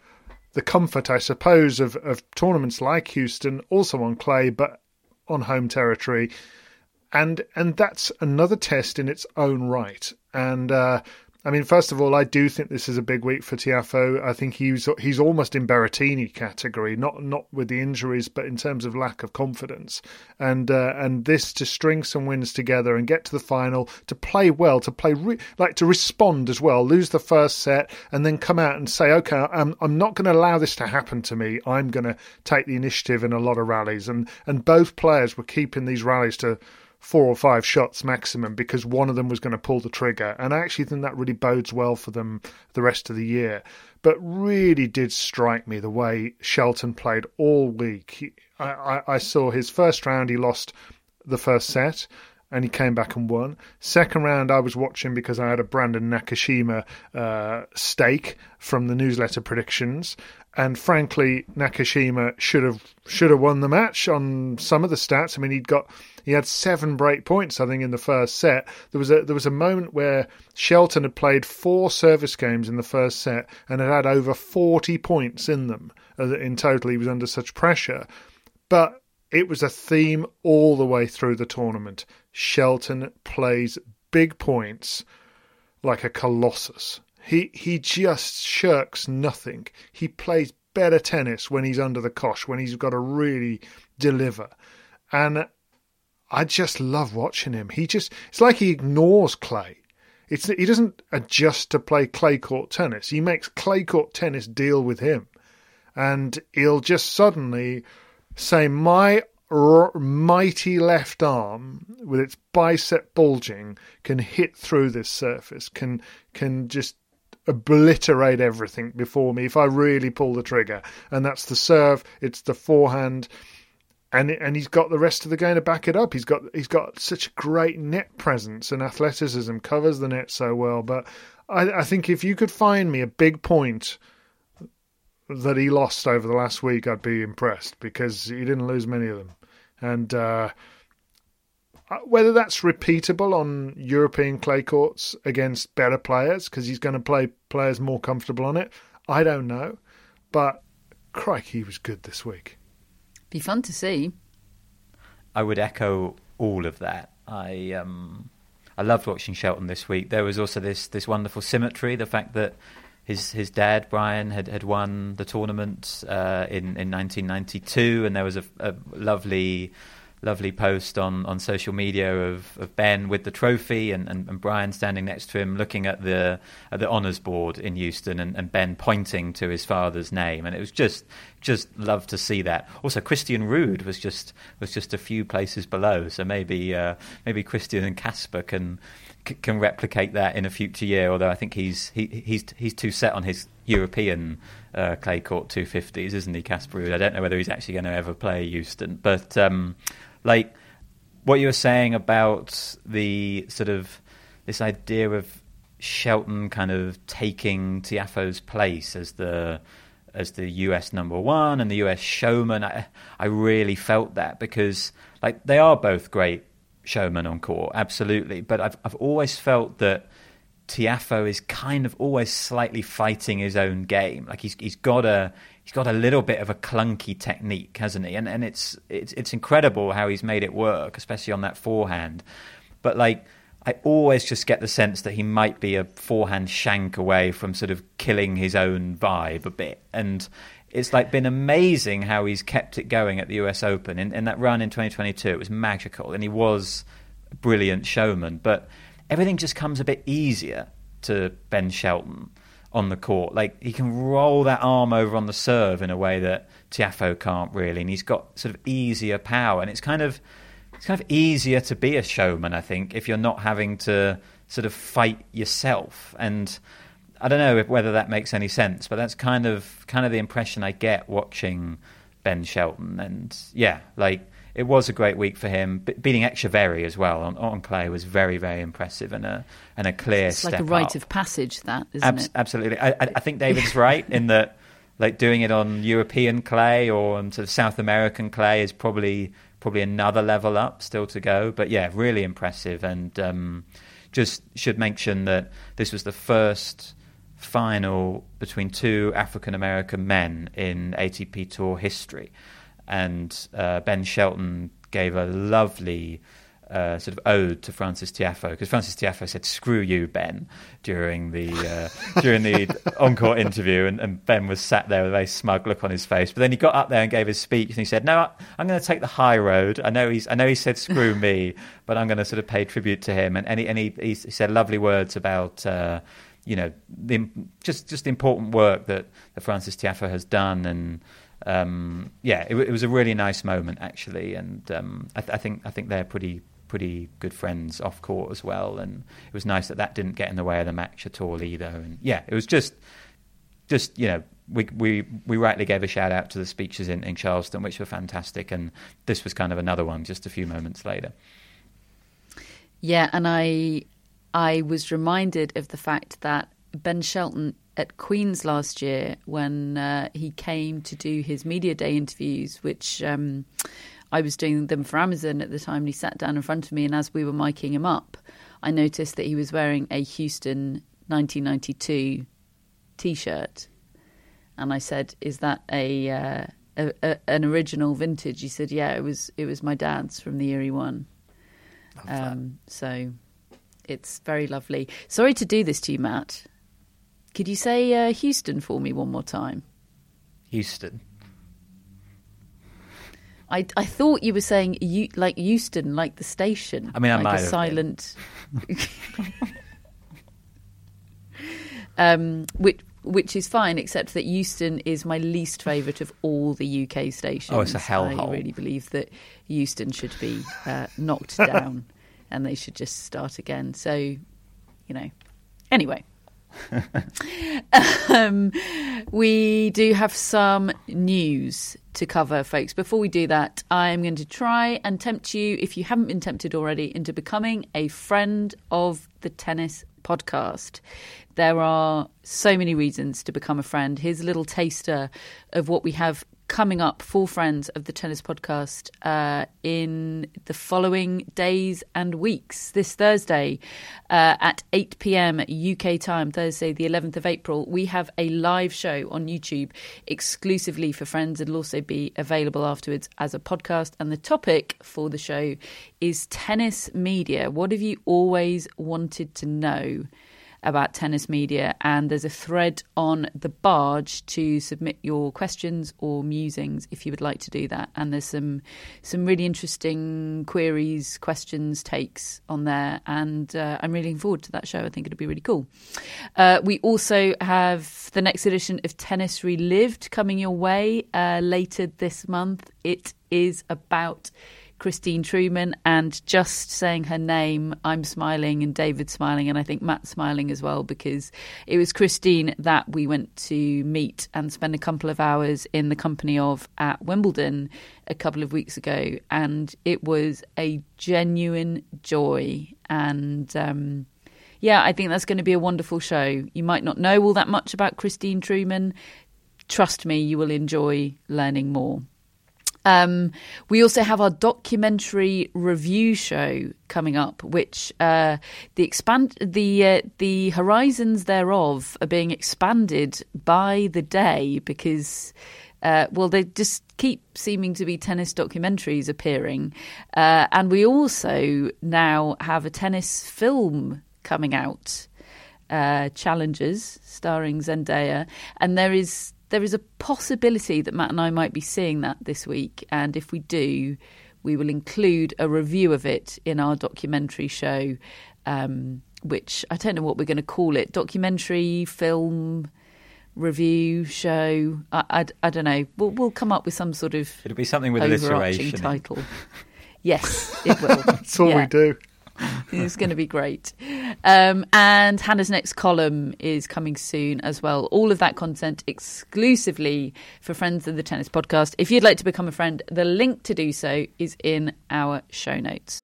the comfort, I suppose, of, of tournaments like Houston, also on clay, but on home territory. And and that's another test in its own right. And, uh, I mean, first of all, I do think this is a big week for Tiafoe. I think he's he's almost in Berrettini category, not not with the injuries, but in terms of lack of confidence. And uh, and this to string some wins together and get to the final, to play well, to play re- like to respond as well, lose the first set and then come out and say, okay, I'm I'm not going to allow this to happen to me. I'm going to take the initiative in a lot of rallies. And and both players were keeping these rallies to four or five shots maximum because one of them was going to pull the trigger. And I actually think that really bodes well for them the rest of the year. But really did strike me the way Shelton played all week. He, I, I, I saw his first round, he lost the first set and he came back and won. Second round I was watching because I had a Brandon Nakashima uh, stake from the newsletter predictions. And frankly, Nakashima should have should have won the match on some of the stats. I mean, he'd got he had seven break points, I think, in the first set. There was a there was a moment where Shelton had played four service games in the first set and had had over forty points in them. In total, he was under such pressure. But it was a theme all the way through the tournament. Shelton plays big points like a colossus. He he just shirks nothing. He plays better tennis when he's under the cosh, when he's got to really deliver. And I just love watching him. He just it's like he ignores clay. It's he doesn't adjust to play clay court tennis. He makes clay court tennis deal with him. And he'll just suddenly say, my r- mighty left arm with its bicep bulging can hit through this surface, can can just obliterate everything before me if I really pull the trigger. And that's the serve, it's the forehand, and and he's got the rest of the game to back it up. He's got he's got such great net presence and athleticism, covers the net so well. But I, I think if you could find me a big point that he lost over the last week, I'd be impressed, because he didn't lose many of them. And uh, whether that's repeatable on European clay courts against better players, because he's going to play players more comfortable on it, I don't know. But crikey, he was good this week.
Be fun to see.
I would echo all of that. I um, I loved watching Shelton this week. There was also this this wonderful symmetry, the fact that his his dad, Brian, had, had won the tournament uh, in, in nineteen ninety-two, and there was a, a lovely... lovely post on, on social media of, of Ben with the trophy and, and, and Brian standing next to him looking at the at the honours board in Euston and, and Ben pointing to his father's name, and it was just just love to see that. Also, Christian Ruud was just was just a few places below, so maybe uh, maybe Christian and Casper can can replicate that in a future year. Although I think he's he, he's he's too set on his European uh, clay court two fifties, isn't he, Casper Ruud? I don't know whether he's actually going to ever play Euston, but. Um, Like what you were saying about the sort of this idea of Shelton kind of taking Tiafoe's place as the as the U S number one and the U S showman, I, I really felt that because like they are both great showmen on court, absolutely. But I've I've always felt that Tiafoe is kind of always slightly fighting his own game. Like he's he's got a he's got a little bit of a clunky technique, hasn't he? And and it's it's it's incredible how he's made it work, especially on that forehand. But like I always just get the sense that he might be a forehand shank away from sort of killing his own vibe a bit. And it's like been amazing how he's kept it going at the U S Open. In, in that run in twenty twenty-two, it was magical, and he was a brilliant showman. But everything just comes a bit easier to Ben Shelton on the court. Like he can roll that arm over on the serve in a way that Tiafoe can't really, and he's got sort of easier power. And it's kind of it's kind of easier to be a showman, I think, if you're not having to sort of fight yourself. And I don't know if, whether that makes any sense, but that's kind of kind of the impression I get watching Ben Shelton. And yeah, like. It was a great week for him. Be- beating Echeverry as well on, on clay was very, very impressive and a and a clear
it's
step
like a rite
up.
of passage, that, isn't
Ab-
it?
Absolutely. I, I think David's right in that like doing it on European clay or on sort of South American clay is probably probably another level up still to go. But yeah, really impressive. And um, just should mention that this was the first final between two African-American men in A T P Tour history. And uh, Ben Shelton gave a lovely uh, sort of ode to Frances Tiafoe, because Frances Tiafoe said "Screw you, Ben" during the uh, during the encore interview, and, and Ben was sat there with a very smug look on his face. But then he got up there and gave his speech, and he said, "No, I'm going to take the high road. I know he's I know he said screw me, but I'm going to sort of pay tribute to him." And and he, and he, he said lovely words about. Uh, you know, the, just just the important work that, that Frances Tiafoe has done, and um, yeah, it, it was a really nice moment actually, and um, I, th- I think I think they're pretty pretty good friends off court as well, and it was nice that that didn't get in the way of the match at all either, and yeah, it was just just you know we we we rightly gave a shout out to the speeches in, in Charleston, which were fantastic, and this was kind of another one just a few moments later.
Yeah, and I. I was reminded of the fact that Ben Shelton at Queen's last year, when uh, he came to do his media day interviews, which um, I was doing them for Amazon at the time, and he sat down in front of me, and as we were miking him up, I noticed that he was wearing a Houston nineteen ninety-two T-shirt. And I said, is that a, uh, a, a an original vintage? He said, yeah, it was, it was my dad's from the year he won. Um, so... It's very lovely. Sorry to do this to you, Matt. Could you say uh, Houston for me one more time?
Houston.
I I thought you were saying you, like Euston, like the station.
I mean, I
like
might
a
have
silent. um, which which is fine, except that Euston is my least favourite of all the U K stations.
Oh, it's a hellhole.
I really believe that Euston should be uh, knocked down. And they should just start again. So, you know, anyway. um, we do have some news to cover, folks. Before we do that, I'm going to try and tempt you, if you haven't been tempted already, into becoming a friend of the Tennis Podcast. There are so many reasons to become a friend. Here's a little taster of what we have coming up for friends of the Tennis Podcast uh, in the following days and weeks. This Thursday uh, at eight p.m. U K time, Thursday the eleventh of April, we have a live show on YouTube exclusively for friends. It'll also be available afterwards as a podcast. And the topic for the show is tennis media. What have you always wanted to know about tennis media? And there's a thread on the barge to submit your questions or musings if you would like to do that. And there's some some really interesting queries, questions, takes on there. And uh, I'm really looking forward to that show. I think it'll be really cool. Uh, we also have the next edition of Tennis Relived coming your way uh, later this month. It is about Christine Truman, and just saying her name, I'm smiling and David's smiling, and I think Matt's smiling as well, because it was Christine that we went to meet and spend a couple of hours in the company of at Wimbledon a couple of weeks ago, and it was a genuine joy. And um, yeah, I think that's going to be a wonderful show. You might not know all that much about Christine Truman. Trust me, you will enjoy learning more. Um, we also have our documentary review show coming up, which uh, the expand the uh, the horizons thereof are being expanded by the day because, uh, well, they just keep seeming to be tennis documentaries appearing, uh, and we also now have a tennis film coming out, uh, Challengers, starring Zendaya, and there is. There is a possibility that Matt and I might be seeing that this week. And if we do, we will include a review of it in our documentary show, um, which I don't know what we're going to call it. Documentary, film, review, show. I, I, I don't know. We'll, we'll come up with some sort of
It'll be something with
overarching
alliteration
title. Yes, it will.
That's all
yeah.
we do.
It's going to be great. Um, and Hannah's next column is coming soon as well. All of that content exclusively for friends of the Tennis Podcast. If you'd like to become a friend, the link to do so is in our show notes.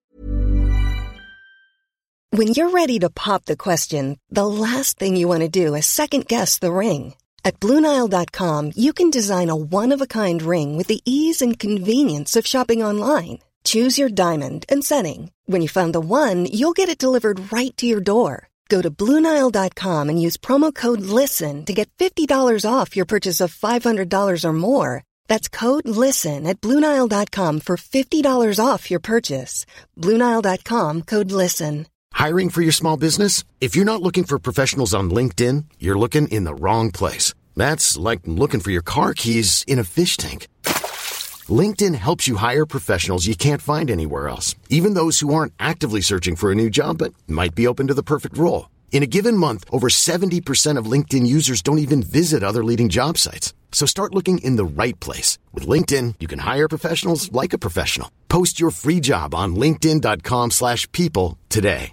When you're ready to pop the question, the last thing you want to do is second guess the ring. At Blue Nile dot com, you can design a one-of-a-kind ring with the ease and convenience of shopping online. Choose your diamond and setting. When you find the one, you'll get it delivered right to your door. Go to Blue Nile dot com and use promo code LISTEN to get fifty dollars off your purchase of five hundred dollars or more. That's code LISTEN at Blue Nile dot com for fifty dollars off your purchase. Blue Nile dot com, code LISTEN.
Hiring for your small business? If you're not looking for professionals on LinkedIn, you're looking in the wrong place. That's like looking for your car keys in a fish tank. LinkedIn helps you hire professionals you can't find anywhere else, even those who aren't actively searching for a new job but might be open to the perfect role. In a given month, over seventy percent of LinkedIn users don't even visit other leading job sites. So start looking in the right place. With LinkedIn, you can hire professionals like a professional. Post your free job on linkedin dot com slash people today.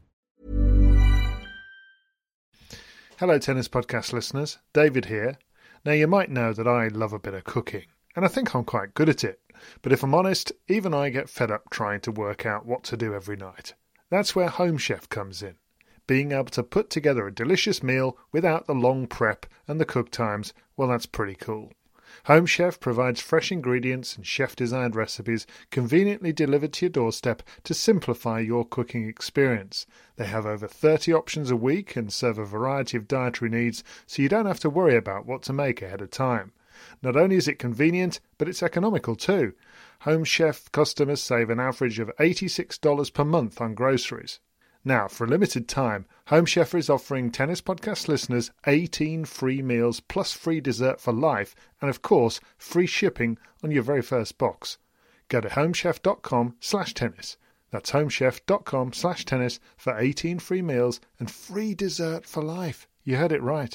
Hello, Tennis Podcast listeners. David here. Now, you might know that I love a bit of cooking, and I think I'm quite good at it. But if I'm honest, even I get fed up trying to work out what to do every night. That's where Home Chef comes in. Being able to put together a delicious meal without the long prep and the cook times, well, that's pretty cool. Home Chef provides fresh ingredients and chef-designed recipes conveniently delivered to your doorstep to simplify your cooking experience. They have over thirty options a week and serve a variety of dietary needs, so you don't have to worry about what to make ahead of time. Not only is it convenient, but it's economical too. Home Chef customers save an average of eighty-six dollars per month on groceries. Now, for a limited time, Home Chef is offering Tennis Podcast listeners eighteen free meals plus free dessert for life and, of course, free shipping on your very first box. Go to homechef dot com slash tennis. That's homechef dot com slash tennis for eighteen free meals and free dessert for life. You heard it right.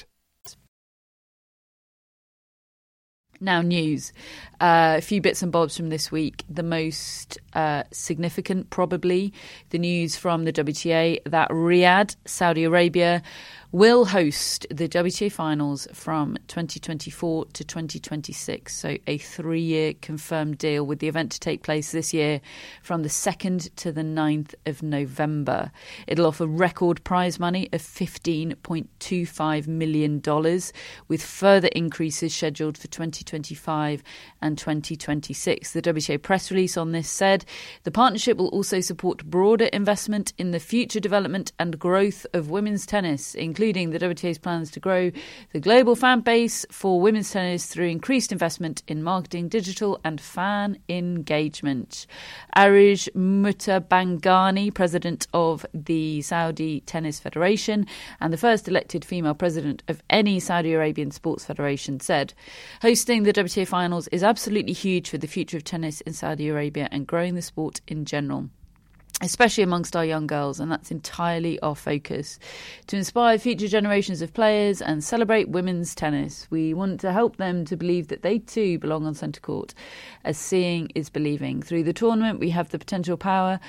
Now, news. Uh, a few bits and bobs from this week. The most uh, significant, probably, the news from the W T A that Riyadh, Saudi Arabia, will host the W T A finals from twenty twenty-four to twenty twenty-six. So a three-year confirmed deal, with the event to take place this year from the second to the ninth of November. It'll offer record prize money of fifteen point two five million dollars, with further increases scheduled for twenty twenty-five and twenty twenty-six. The W T A press release on this said the partnership will also support broader investment in the future development and growth of women's tennis, including the W T A's plans to grow the global fan base for women's tennis through increased investment in marketing, digital and fan engagement. Arij Mutabangani, president of the Saudi Tennis Federation and the first elected female president of any Saudi Arabian sports federation, said, hosting the W T A finals is absolutely huge for the future of tennis in Saudi Arabia and growing the sport in general, especially amongst our young girls, and that's entirely our focus. To inspire future generations of players and celebrate women's tennis, we want to help them to believe that they too belong on centre court, as seeing is believing. Through the tournament, we have the potential power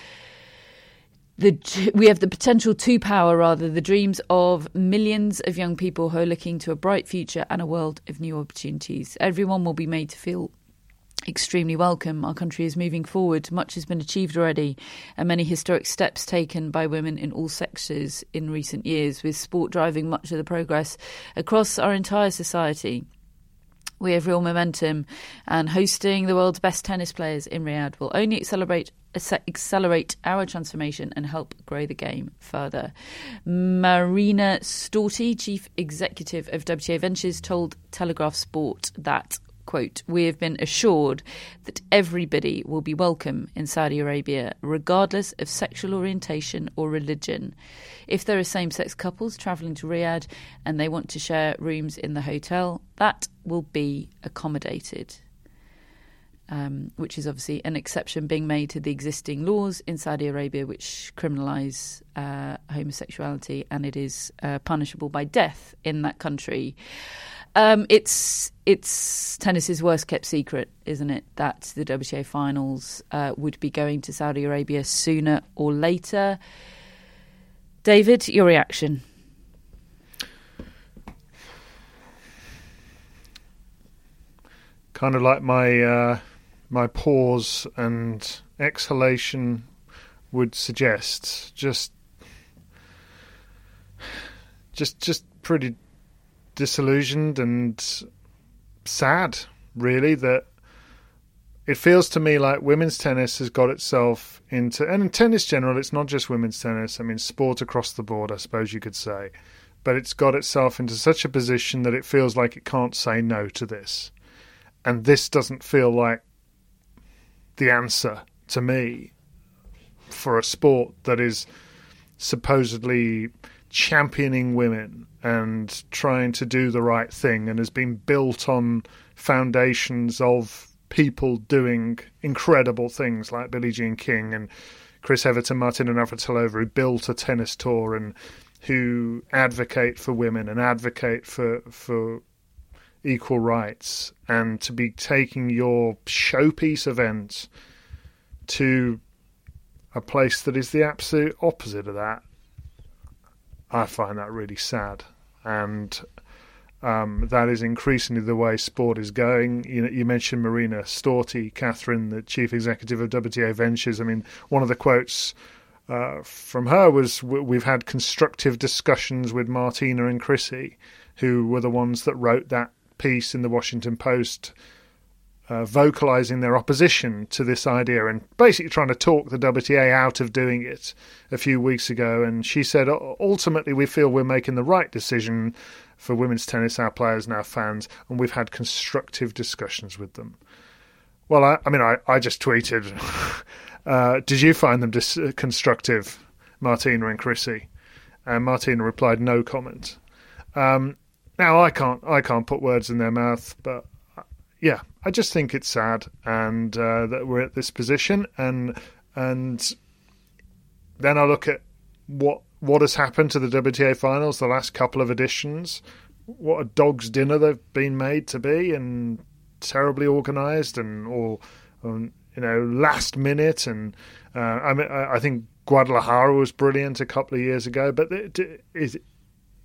The, we have the potential to power, rather, the dreams of millions of young people who are looking to a bright future and a world of new opportunities. Everyone will be made to feel extremely welcome. Our country is moving forward. Much has been achieved already, and many historic steps taken by women in all sectors in recent years, with sport driving much of the progress across our entire society. We have real momentum, and hosting the world's best tennis players in Riyadh will only accelerate accelerate our transformation and help grow the game further. Marina Storti, Chief Executive of W T A Ventures, told Telegraph Sport that, quote, we have been assured that everybody will be welcome in Saudi Arabia, regardless of sexual orientation or religion. If there are same-sex couples travelling to Riyadh and they want to share rooms in the hotel, that will be accommodated. Um, which is obviously an exception being made to the existing laws in Saudi Arabia, which criminalise uh, homosexuality, and it is uh, punishable by death in that country. Um, it's it's tennis's worst kept secret, isn't it, that the W T A finals uh, would be going to Saudi Arabia sooner or later. David, your reaction?
Kind of like my uh, my pause and exhalation would suggest. Just, just, just pretty disillusioned and sad, really, that it feels to me like women's tennis has got itself into, and in tennis general, it's not just women's tennis, I mean sport across the board, I suppose you could say, but it's got itself into such a position that it feels like it can't say no to this. And this doesn't feel like the answer to me for a sport that is supposedly championing women and trying to do the right thing and has been built on foundations of people doing incredible things like Billie Jean King and Chris Everton, Martina Navratilova, who built a tennis tour and who advocate for women and advocate for for equal rights, and to be taking your showpiece event to a place that is the absolute opposite of that, I find that really sad. And um, that is increasingly the way sport is going. You know, you mentioned Marina Storti, Catherine, the chief executive of W T A Ventures. I mean, one of the quotes uh, from her was, we've had constructive discussions with Martina and Chrissy, who were the ones that wrote that piece in the Washington Post, uh, vocalising their opposition to this idea and basically trying to talk the W T A out of doing it a few weeks ago. And she said, ultimately, we feel we're making the right decision for women's tennis, our players and our fans, and we've had constructive discussions with them. Well, I, I mean, I, I just tweeted, uh, did you find them dis- constructive, Martina and Chrissy? And Martina replied, no comment. Um, Now I can't I can't put words in their mouth, but yeah, I just think it's sad, and uh, that we're at this position, and and then I look at what what has happened to the W T A finals the last couple of editions, what a dog's dinner they've been made to be, and terribly organised, and or um, you know last minute, and uh, I mean I think Guadalajara was brilliant a couple of years ago, but it, it,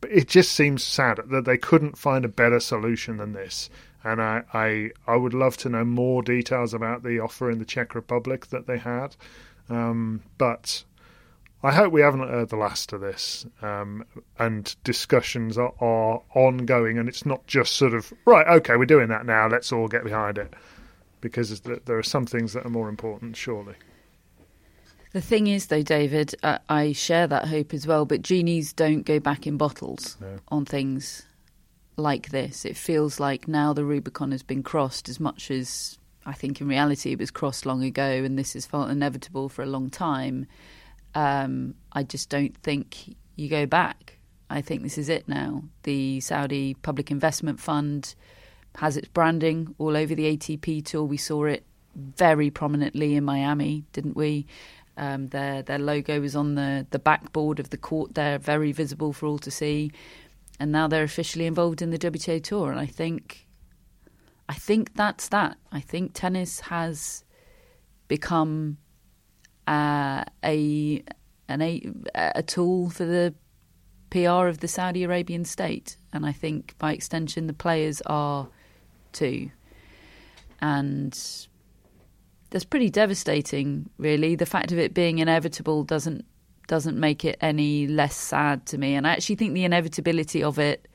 it just seems sad that they couldn't find a better solution than this. And I, I, I would love to know more details about the offer in the Czech Republic that they had. Um, but I hope we haven't heard the last of this. Um, and discussions are, are ongoing, and it's not just sort of, right, okay, we're doing that now, let's all get behind it. Because there are some things that are more important, surely.
The thing is, though, David, uh, I share that hope as well, but genies don't go back in bottles no. on things like this. It feels like now the Rubicon has been crossed, as much as I think in reality it was crossed long ago, and this has felt inevitable for a long time. Um, I just don't think you go back. I think this is it now. The Saudi Public Investment Fund has its branding all over the A T P Tour. We saw it very prominently in Miami, didn't we? Um, their their logo was on the, the backboard of the court there, very visible for all to see. And now they're officially involved in the W T A Tour. And I think, I think that's that. I think tennis has become uh, a an a, a tool for the P R of the Saudi Arabian state. And I think by extension the players are too. And that's pretty devastating, really. The fact of it being inevitable doesn't doesn't make it any less sad to me. And I actually think the inevitability of it,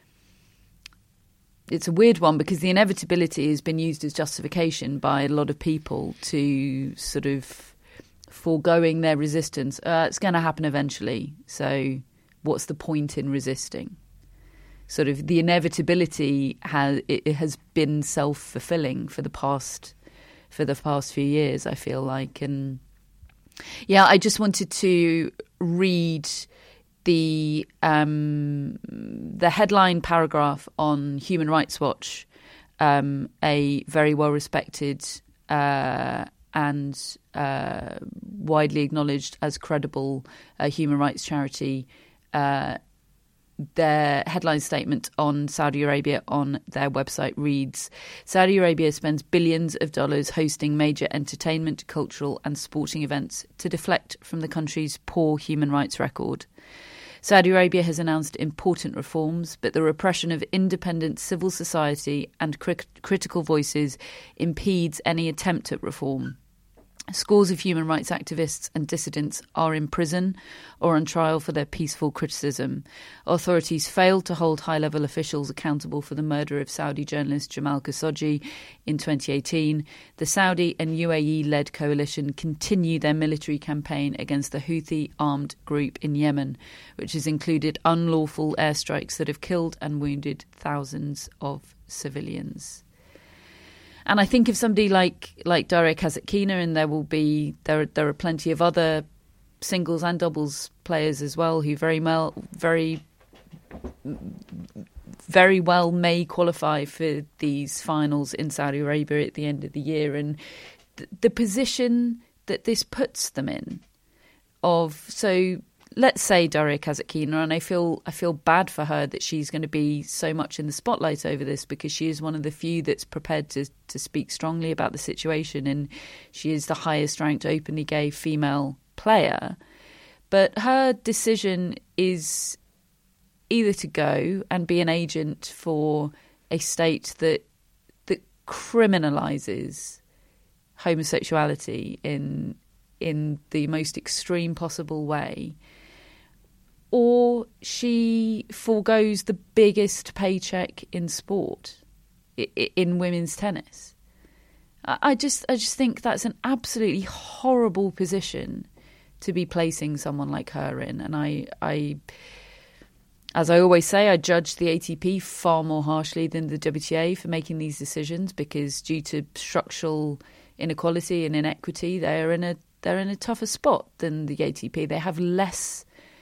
it's a weird one, because the inevitability has been used as justification by a lot of people to sort of foregoing their resistance. Uh, it's going to happen eventually, so what's the point in resisting? Sort of the inevitability has it has been self-fulfilling for the past for the past few years, I feel like. And yeah, I just wanted to read the um, the headline paragraph on Human Rights Watch, um, a very well-respected uh, and uh, widely acknowledged as credible uh, human rights charity. Uh, Their headline statement on Saudi Arabia on their website reads, Saudi Arabia spends billions of dollars hosting major entertainment, cultural and sporting events to deflect from the country's poor human rights record. Saudi Arabia has announced important reforms, but the repression of independent civil society and cri- critical voices impedes any attempt at reform. Scores of human rights activists and dissidents are in prison or on trial for their peaceful criticism. Authorities failed to hold high-level officials accountable for the murder of Saudi journalist Jamal Khashoggi in twenty eighteen. The Saudi and U A E-led coalition continue their military campaign against the Houthi armed group in Yemen, which has included unlawful airstrikes that have killed and wounded thousands of civilians. And I think of somebody like like Daria Kasatkina, and there will be there there are plenty of other singles and doubles players as well who very well very very well may qualify for these finals in Saudi Arabia at the end of the year. And th- the position that this puts them in, of so. Let's say Daria Kasatkina, and I feel I feel bad for her that she's going to be so much in the spotlight over this, because she is one of the few that's prepared to, to speak strongly about the situation, and she is the highest ranked openly gay female player. But her decision is either to go and be an agent for a state that that criminalises homosexuality in in the most extreme possible way, or she forgoes the biggest paycheck in sport, in women's tennis. I just, I just think that's an absolutely horrible position to be placing someone like her in. And I, I, as I always say, I judge the A T P far more harshly than the W T A for making these decisions, because due to structural inequality and inequity, they are in a they're in a tougher spot than the A T P. They have less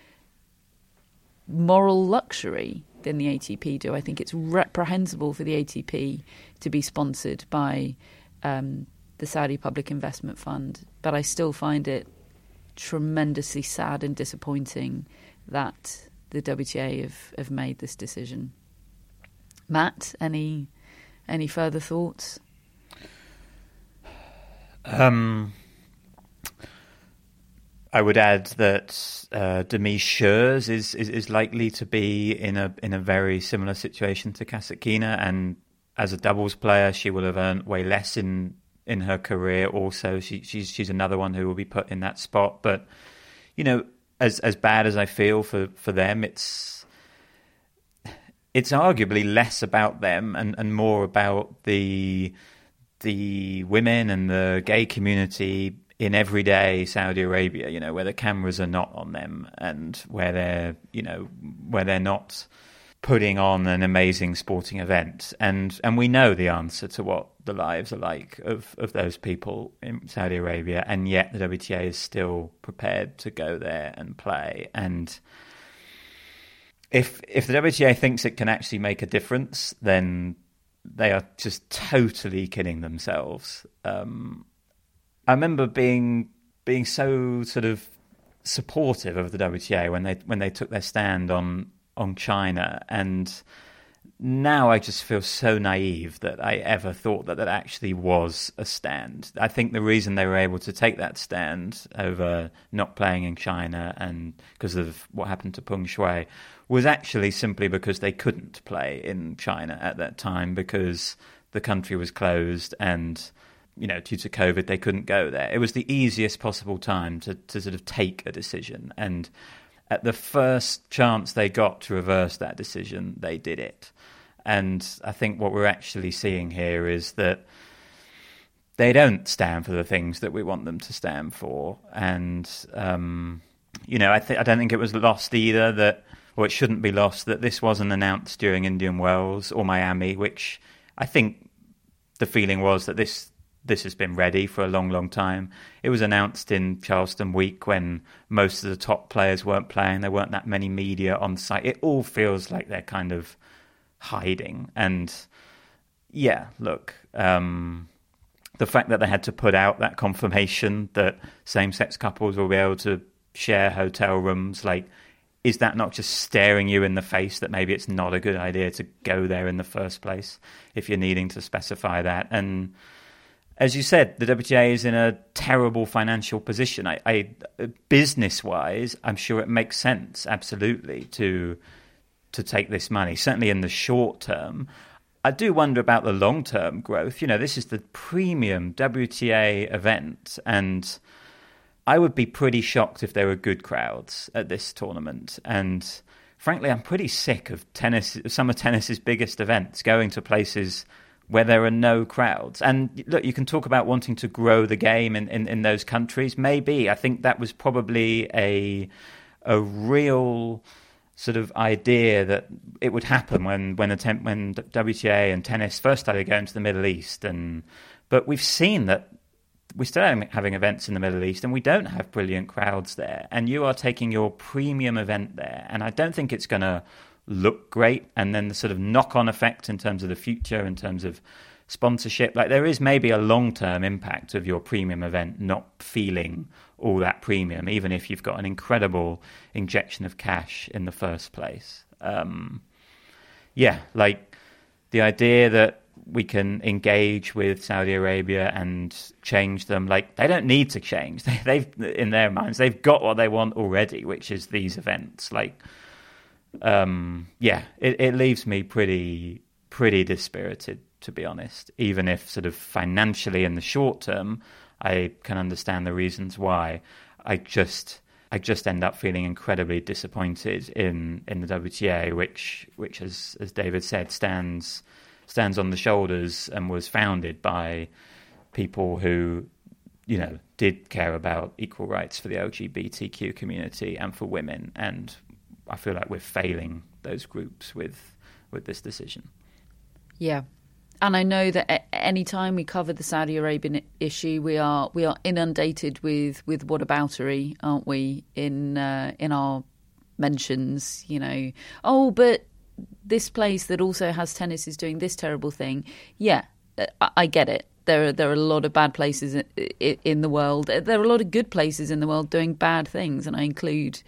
moral luxury than the A T P do. I think it's reprehensible for the A T P to be sponsored by um, the Saudi Public Investment Fund, but I still find it tremendously sad and disappointing that the W T A have, have made this decision. Matt, any any further thoughts?
Um, I would add that uh, Demi Schuurs is, is is likely to be in a in a very similar situation to Kasatkina, and as a doubles player, she will have earned way less in in her career. Also, she, she's she's another one who will be put in that spot. But you know, as as bad as I feel for, for them, it's it's arguably less about them and, and more about the the women and the gay community in everyday Saudi Arabia, you know, where the cameras are not on them and where they're, you know, where they're not putting on an amazing sporting event. And and we know the answer to what the lives are like of, of those people in Saudi Arabia, and yet the W T A is still prepared to go there and play. And if if the W T A thinks it can actually make a difference, then they are just totally kidding themselves. Um, I remember being being so sort of supportive of the W T A when they when they took their stand on on China, and now I just feel so naive that I ever thought that that actually was a stand. I think the reason they were able to take that stand over not playing in China and because of what happened to Peng Shuai was actually simply because they couldn't play in China at that time because the country was closed and, you know, due to COVID, they couldn't go there. It was the easiest possible time to, to sort of take a decision. And at the first chance they got to reverse that decision, they did it. And I think what we're actually seeing here is that they don't stand for the things that we want them to stand for. And, um, you know, I, th- I don't think it was lost either that, or it shouldn't be lost, that this wasn't announced during Indian Wells or Miami, which I think the feeling was that this this has been ready for a long, long time. It was announced in Charleston week when most of the top players weren't playing. There weren't that many media on site. It all feels like they're kind of hiding. And yeah, look, um, the fact that they had to put out that confirmation that same-sex couples will be able to share hotel rooms, like, is that not just staring you in the face that maybe it's not a good idea to go there in the first place if you're needing to specify that? And as you said, the W T A is in a terrible financial position. I, I business-wise, I'm sure it makes sense, absolutely, to to take this money. Certainly in the short term. I do wonder about the long-term growth. You know, this is the premium W T A event, and I would be pretty shocked if there were good crowds at this tournament. And frankly, I'm pretty sick of tennis, some of tennis's biggest events, going to places where there are no crowds. And look, you can talk about wanting to grow the game in, in, in those countries. Maybe. I think that was probably a a real sort of idea that it would happen when when, attempt, when W T A and tennis first started going to the Middle East. And but we've seen that we're still having events in the Middle East and we don't have brilliant crowds there. And you are taking your premium event there. And I don't think it's going to look great, and then the sort of knock-on effect in terms of the future, in terms of sponsorship, like there is maybe a long-term impact of your premium event not feeling all that premium, even if you've got an incredible injection of cash in the first place. Um, yeah, like the idea that we can engage with Saudi Arabia and change them, like they don't need to change. They, they've, in their minds, they've got what they want already, which is these events. Like, Um, yeah, it, it leaves me pretty pretty dispirited, to be honest, even if sort of financially in the short term, I can understand the reasons why. I just I just end up feeling incredibly disappointed in, in the W T A, which which as as David said, stands stands on the shoulders and was founded by people who, you know, did care about equal rights for the L G B T Q community and for women. And I feel like we're failing those groups with with this decision.
Yeah. And I know that any time we cover the Saudi Arabian issue, we are we are inundated with, with whataboutery, aren't we, in uh, in our mentions, you know, oh, but this place that also has tennis is doing this terrible thing. Yeah, I get it. There are, there are a lot of bad places in the world. There are a lot of good places in the world doing bad things, and I include...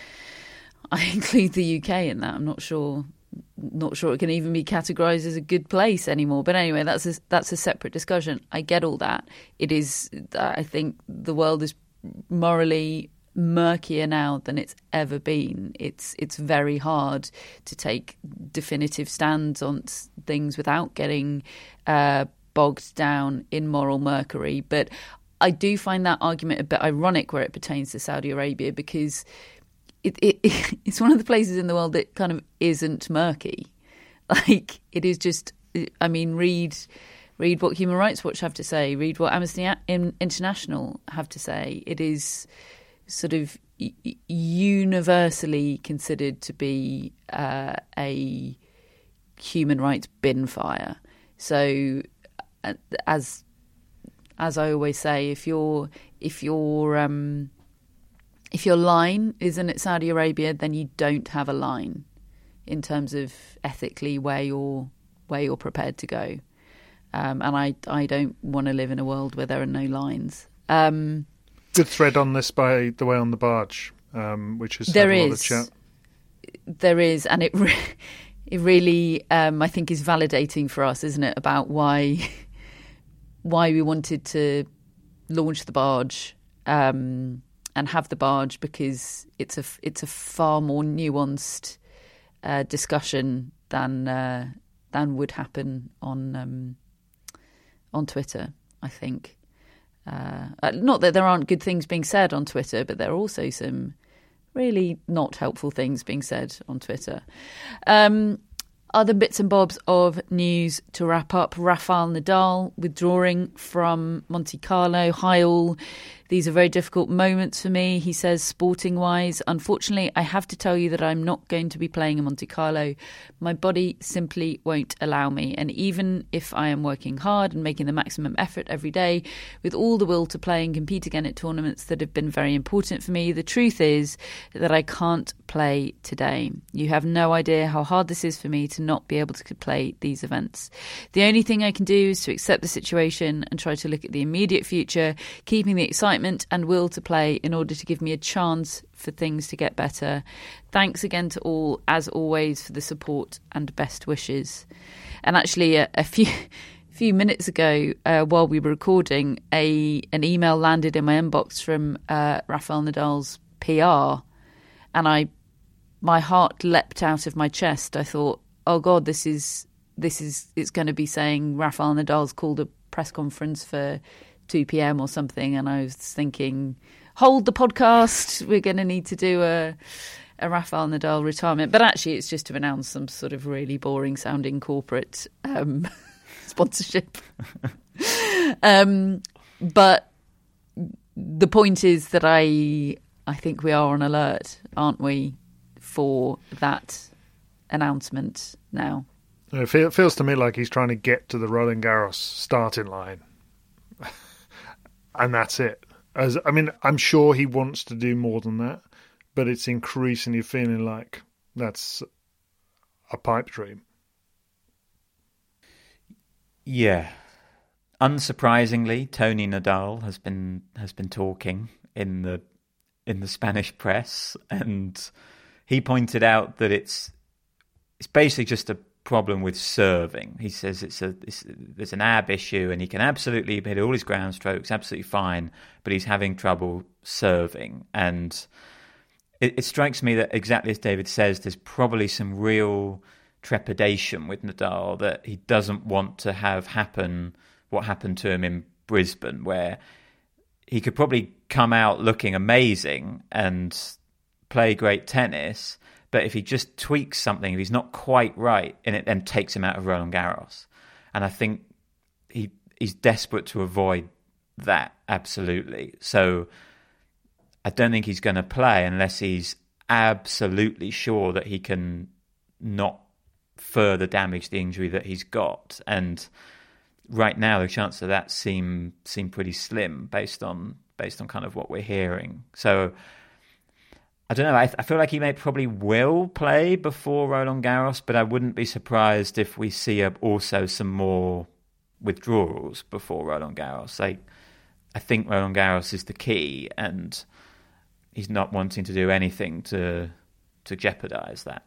I include the U K in that. I'm not sure, not sure it can even be categorised as a good place anymore. But anyway, that's a, that's a separate discussion. I get all that. It is, I think, the world is morally murkier now than it's ever been. It's it's very hard to take definitive stands on things without getting uh, bogged down in moral mercury. But I do find that argument a bit ironic where it pertains to Saudi Arabia, because it, it it's one of the places in the world that kind of isn't murky. Like, it is just, I mean, read read what Human Rights Watch have to say, read what Amnesty International have to say. It is sort of universally considered to be uh, a human rights bin fire. So, as as I always say, if your if your um, if your line isn't at Saudi Arabia, then you don't have a line in terms of ethically where you're where you're prepared to go. Um, and I I don't want to live in a world where there are no lines. Um,
Good thread on this, by the way, on the barge, um, which has
there
had a lot
is,
of chat.
There is, and it re- it really um, I think is validating for us, isn't it, about why why we wanted to launch the barge um, and have the barge, because it's a it's a far more nuanced uh, discussion than uh, than would happen on um, on Twitter, I think. Uh, not that there aren't good things being said on Twitter, but there are also some really not helpful things being said on Twitter. Um, other bits and bobs of news to wrap up. Rafael Nadal withdrawing from Monte Carlo. Hi all. These are very difficult moments for me, he says, sporting-wise. Unfortunately, I have to tell you that I'm not going to be playing in Monte Carlo. My body simply won't allow me. And even if I am working hard and making the maximum effort every day, with all the will to play and compete again at tournaments that have been very important for me, the truth is that I can't play today. You have no idea how hard this is for me to not be able to play these events. The only thing I can do is to accept the situation and try to look at the immediate future, keeping the excitement and will to play in order to give me a chance for things to get better. Thanks again to all, as always, for the support and best wishes. And actually, a, a few few minutes ago, uh, while we were recording, a an email landed in my inbox from uh, Rafael Nadal's P R, and I my heart leapt out of my chest. I thought, oh God, this is this is it's going to be saying Rafael Nadal's called a press conference for two p.m. or something, and I was thinking, hold the podcast, we're going to need to do a a Rafael Nadal retirement. But actually it's just to announce some sort of really boring sounding corporate um, sponsorship. um, but the point is that I I think we are on alert, aren't we, for that announcement now.
It feels to me like he's trying to get to the Roland Garros starting line. And that's it. As I mean, I'm sure he wants to do more than that, but it's increasingly feeling like that's a pipe dream.
Yeah. Unsurprisingly, Tony Nadal has been has been talking in the in the Spanish press, and he pointed out that it's it's basically just a problem with serving. He says it's a it's, there's an ab issue, and he can absolutely hit all his ground strokes absolutely fine, but he's having trouble serving. And it, it strikes me that, exactly as David says, there's probably some real trepidation with Nadal that he doesn't want to have happen what happened to him in Brisbane, where he could probably come out looking amazing and play great tennis, but if he just tweaks something, if he's not quite right, and it then takes him out of Roland Garros. And I think he he's desperate to avoid that, absolutely. So I don't think he's going to play unless he's absolutely sure that he can not further damage the injury that he's got. And right now, the chances of that seem seem pretty slim based on based on kind of what we're hearing. So I don't know. I, I feel like he may probably will play before Roland Garros, but I wouldn't be surprised if we see a, also some more withdrawals before Roland Garros. Like, I think Roland Garros is the key, and he's not wanting to do anything to to jeopardise that.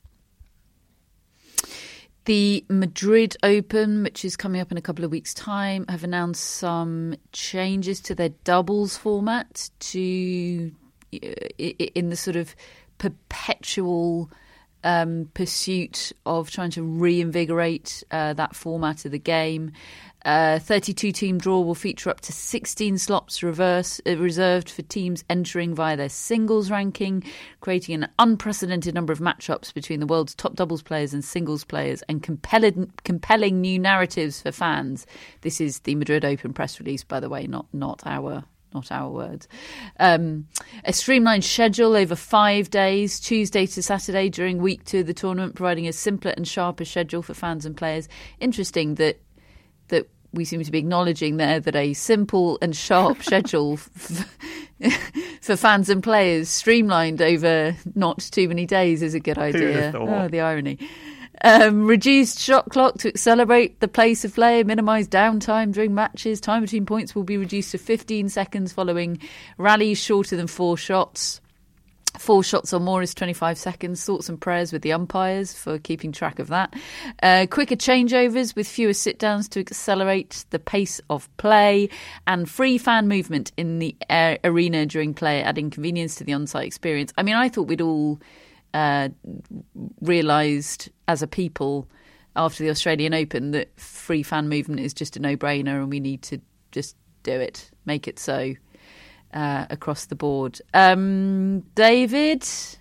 The Madrid Open, which is coming up in a couple of weeks' time, have announced some changes to their doubles format to in the sort of perpetual um, pursuit of trying to reinvigorate uh, that format of the game. Uh, thirty-two team draw will feature up to sixteen slots reverse, uh, reserved for teams entering via their singles ranking, creating an unprecedented number of matchups between the world's top doubles players and singles players, and compelling, compelling new narratives for fans. This is the Madrid Open press release, by the way, not not our not our words. Um, a streamlined schedule over five days, Tuesday to Saturday during week two of the tournament, providing a simpler and sharper schedule for fans and players. Interesting that that we seem to be acknowledging there that a simple and sharp schedule f- for fans and players, streamlined over not too many days, is a good idea. Oh, the irony. Um, reduced shot clock to accelerate the pace of play, minimise downtime during matches. Time between points will be reduced to fifteen seconds following rallies shorter than four shots. Four shots or more is twenty-five seconds. Thoughts and prayers with the umpires for keeping track of that. Uh, quicker changeovers with fewer sit-downs to accelerate the pace of play. And free fan movement in the uh, arena during play, adding convenience to the on-site experience. I mean, I thought we'd all uh, realised as a people after the Australian Open that free fan movement is just a no-brainer and we need to just do it, make it so. Uh, across the board. Um, David, is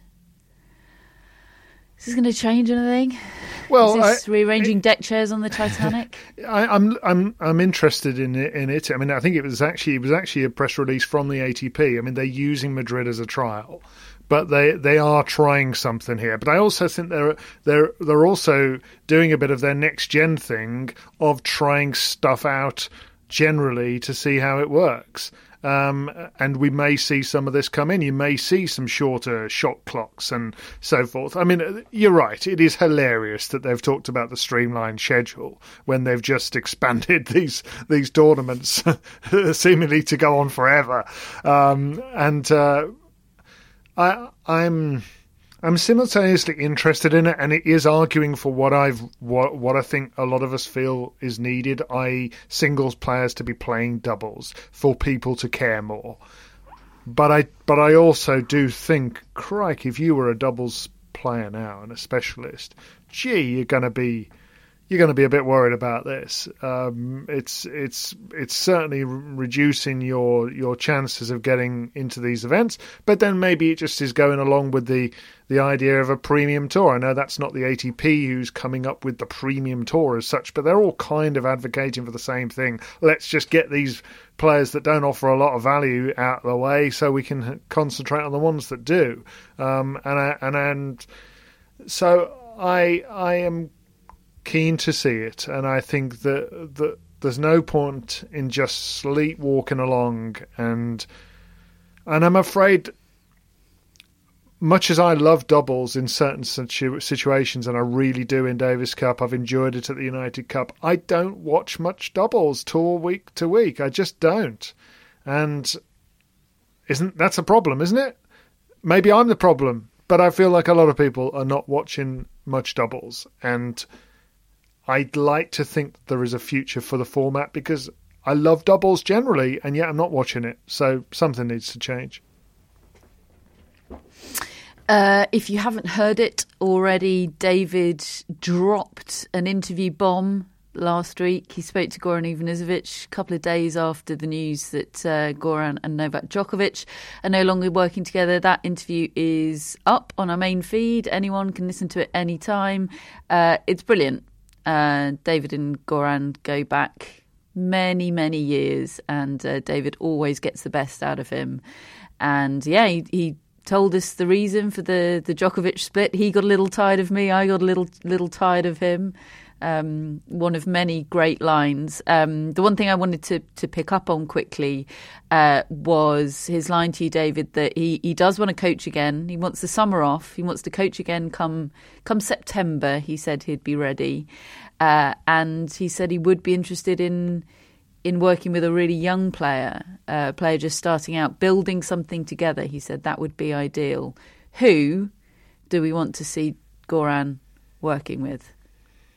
this going to change anything?
Well,
is this
I,
rearranging
it,
deck chairs on the Titanic?
I, I'm I'm I'm interested in it, in it. I mean, I think it was actually it was actually a press release from the A T P. I mean, they're using Madrid as a trial, but they they are trying something here. But I also think they're they're they're also doing a bit of their next gen thing of trying stuff out generally to see how it works. Um, and we may see some of this come in. You may see some shorter shot clocks and so forth. I mean, you're right. It is hilarious that they've talked about the streamlined schedule when they've just expanded these these tournaments seemingly to go on forever. Um, and uh, I, I'm. I'm simultaneously interested in it, and it is arguing for what I've what what I think a lot of us feel is needed, that is, singles players to be playing doubles for people to care more. But I but I also do think, crike, if you were a doubles player now and a specialist, gee, you're going to be you're going to be a bit worried about this. Um, it's it's it's certainly reducing your your chances of getting into these events. But then maybe it just is going along with the the idea of a premium tour. I know that's not the A T P who's coming up with the premium tour as such, but they're all kind of advocating for the same thing. Let's just get these players that don't offer a lot of value out of the way, so we can concentrate on the ones that do. Um, and I, and and so I I am keen to see it, and I think that that there's no point in just sleepwalking along, and and I'm afraid, much as I love doubles in certain situ- situations, and I really do in Davis Cup, I've enjoyed it at the United Cup, I don't watch much doubles tour week to week. I just don't. And isn't that's a problem, isn't it? Maybe I'm the problem, but I feel like a lot of people are not watching much doubles, and I'd like to think there is a future for the format because I love doubles generally, and yet I'm not watching it. So something needs to change.
Uh, if you haven't heard it already, David dropped an interview bomb last week. He spoke to Goran Ivanisevic a couple of days after the news that uh, Goran and Novak Djokovic are no longer working together. That interview is up on our main feed. Anyone can listen to it anytime. Uh, it's brilliant. Uh, David and Goran go back many, many years, and uh, David always gets the best out of him. And yeah, he, he told us the reason for the, the Djokovic split. He got a little tired of me. I got a little little tired of him. Um, one of many great lines. Um, the one thing I wanted to, to pick up on quickly uh, was his line to you, David, that he, he does want to coach again. He wants the summer off. He wants to coach again come come September. He said he'd be ready. Uh, and he said he would be interested in in working with a really young player, uh, a player just starting out, building something together. He said that would be ideal. Who do we want to see Goran working with?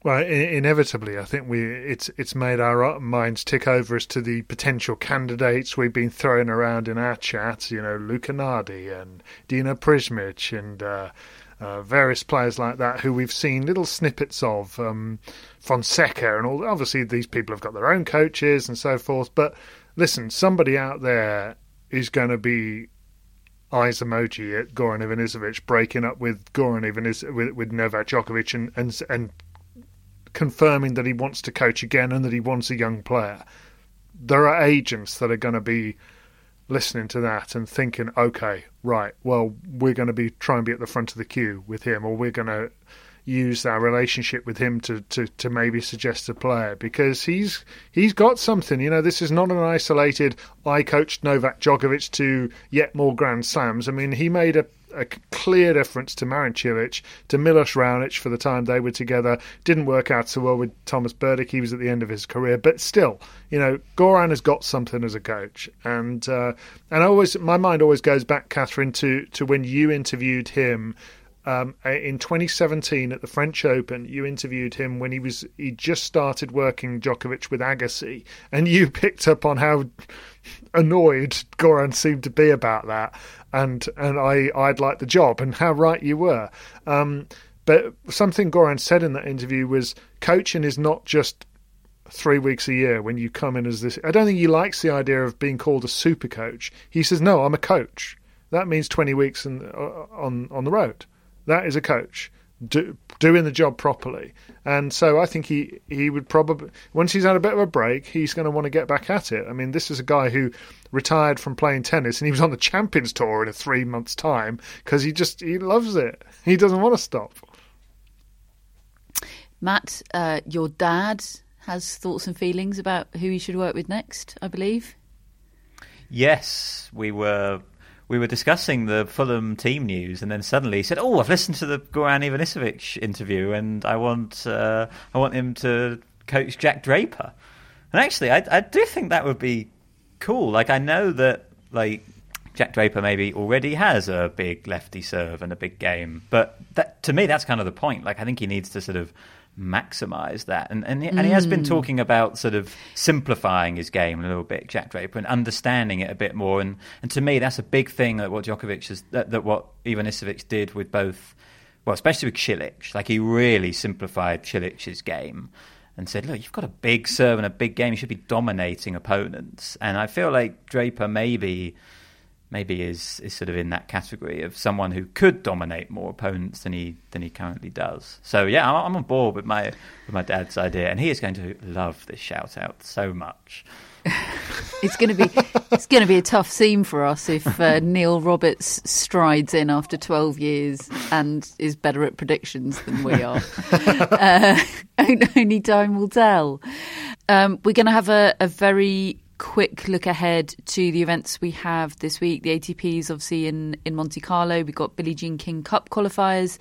Well, I- inevitably, I think we it's it's made our minds tick over as to the potential candidates we've been throwing around in our chat. You know, Luka Nardi and Dino Prismic and uh, uh, various players like that who we've seen little snippets of. Um, Fonseca and all. Obviously, these people have got their own coaches and so forth. But listen, somebody out there is going to be eyes emoji at Goran Ivanisevic breaking up with Goran Ivanisevic with, with Novak Djokovic and, and and confirming that he wants to coach again and that he wants a young player. There are agents that are going to be listening to that and thinking, okay, right, well, we're going to be trying to be at the front of the queue with him, or we're going to use our relationship with him to, to, to maybe suggest a player, because he's he's got something. You know, this is not an isolated, I coached Novak Djokovic to yet more Grand Slams. I mean, he made a, a clear difference to Marin Cilic, to Milos Raonic for the time they were together. Didn't work out so well with Thomas Berdych. He was at the end of his career. But still, you know, Goran has got something as a coach. And uh, and I always, my mind always goes back, Catherine, to, to when you interviewed him Um, in twenty seventeen at the French Open. You interviewed him when he was he just started working Djokovic with Agassi, and you picked up on how annoyed Goran seemed to be about that, and and I I'd like the job, and how right you were. Um, but something Goran said in that interview was, coaching is not just three weeks a year when you come in as this. I don't think he likes the idea of being called a super coach. He says, no, I'm a coach. That means twenty weeks in, uh, on on the road. That is a coach do, doing the job properly. And so I think he, he would probably, once he's had a bit of a break, he's going to want to get back at it. I mean, this is a guy who retired from playing tennis and he was on the Champions Tour in a three months' time because he just, he loves it. He doesn't want to stop.
Matt, uh, your dad has thoughts and feelings about who he should work with next, I believe.
Yes, we were... We were discussing the Fulham team news, and then suddenly he said, "Oh, I've listened to the Goran Ivanisevic interview, and I want uh, I want him to coach Jack Draper." And actually, I, I do think that would be cool. Like, I know that like Jack Draper maybe already has a big lefty serve and a big game, but that, to me, that's kind of the point. Like, I think he needs to sort of maximize that, and and, and he has been talking about sort of simplifying his game a little bit, Jack Draper, and understanding it a bit more, and and to me that's a big thing that what Djokovic has, that, that what Ivanisevic did with both, well, especially with Cilic. Like, he really simplified Cilic's game and said, look, you've got a big serve and a big game, you should be dominating opponents. And I feel like Draper maybe maybe is is sort of in that category of someone who could dominate more opponents than he than he currently does. So yeah, I'm, I'm on board with my with my dad's idea, and he is going to love this shout out so much.
It's going to be it's going to be a tough scene for us if uh, Neil Roberts strides in after twelve years and is better at predictions than we are. uh, only time will tell. Um, we're going to have a, a very quick look ahead to the events we have this week. The A T P is obviously in, in Monte Carlo. We've got Billie Jean King Cup qualifiers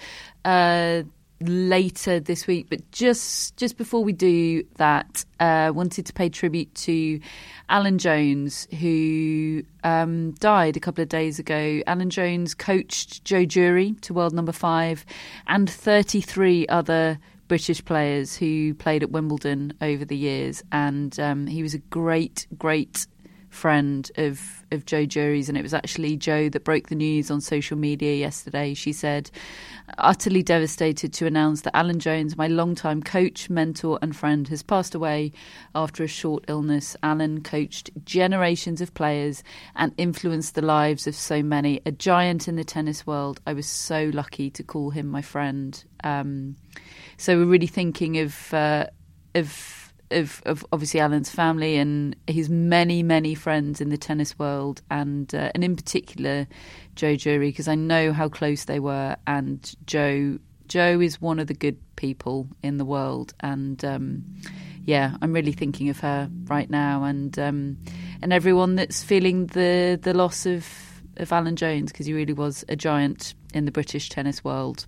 uh, later this week. But just just before we do that, I uh, wanted to pay tribute to Alan Jones, who um, died a couple of days ago. Alan Jones coached Joe Jury to world number five and thirty-three other British players who played at Wimbledon over the years, and um, he was a great, great friend of, of Joe Jury's, and it was actually Joe that broke the news on social media yesterday. She said, utterly devastated to announce that Alan Jones, my longtime coach, mentor and friend, has passed away after a short illness. Alan coached generations of players and influenced the lives of so many. A giant in the tennis world. I was so lucky to call him my friend. Um, so we're really thinking of uh, of Of, of obviously Alan's family and his many, many friends in the tennis world, and uh, and in particular Joe Jury, because I know how close they were. And Joe Joe is one of the good people in the world, and um, yeah, I'm really thinking of her right now, and um, and everyone that's feeling the the loss of of Alan Jones, because he really was a giant in the British tennis world.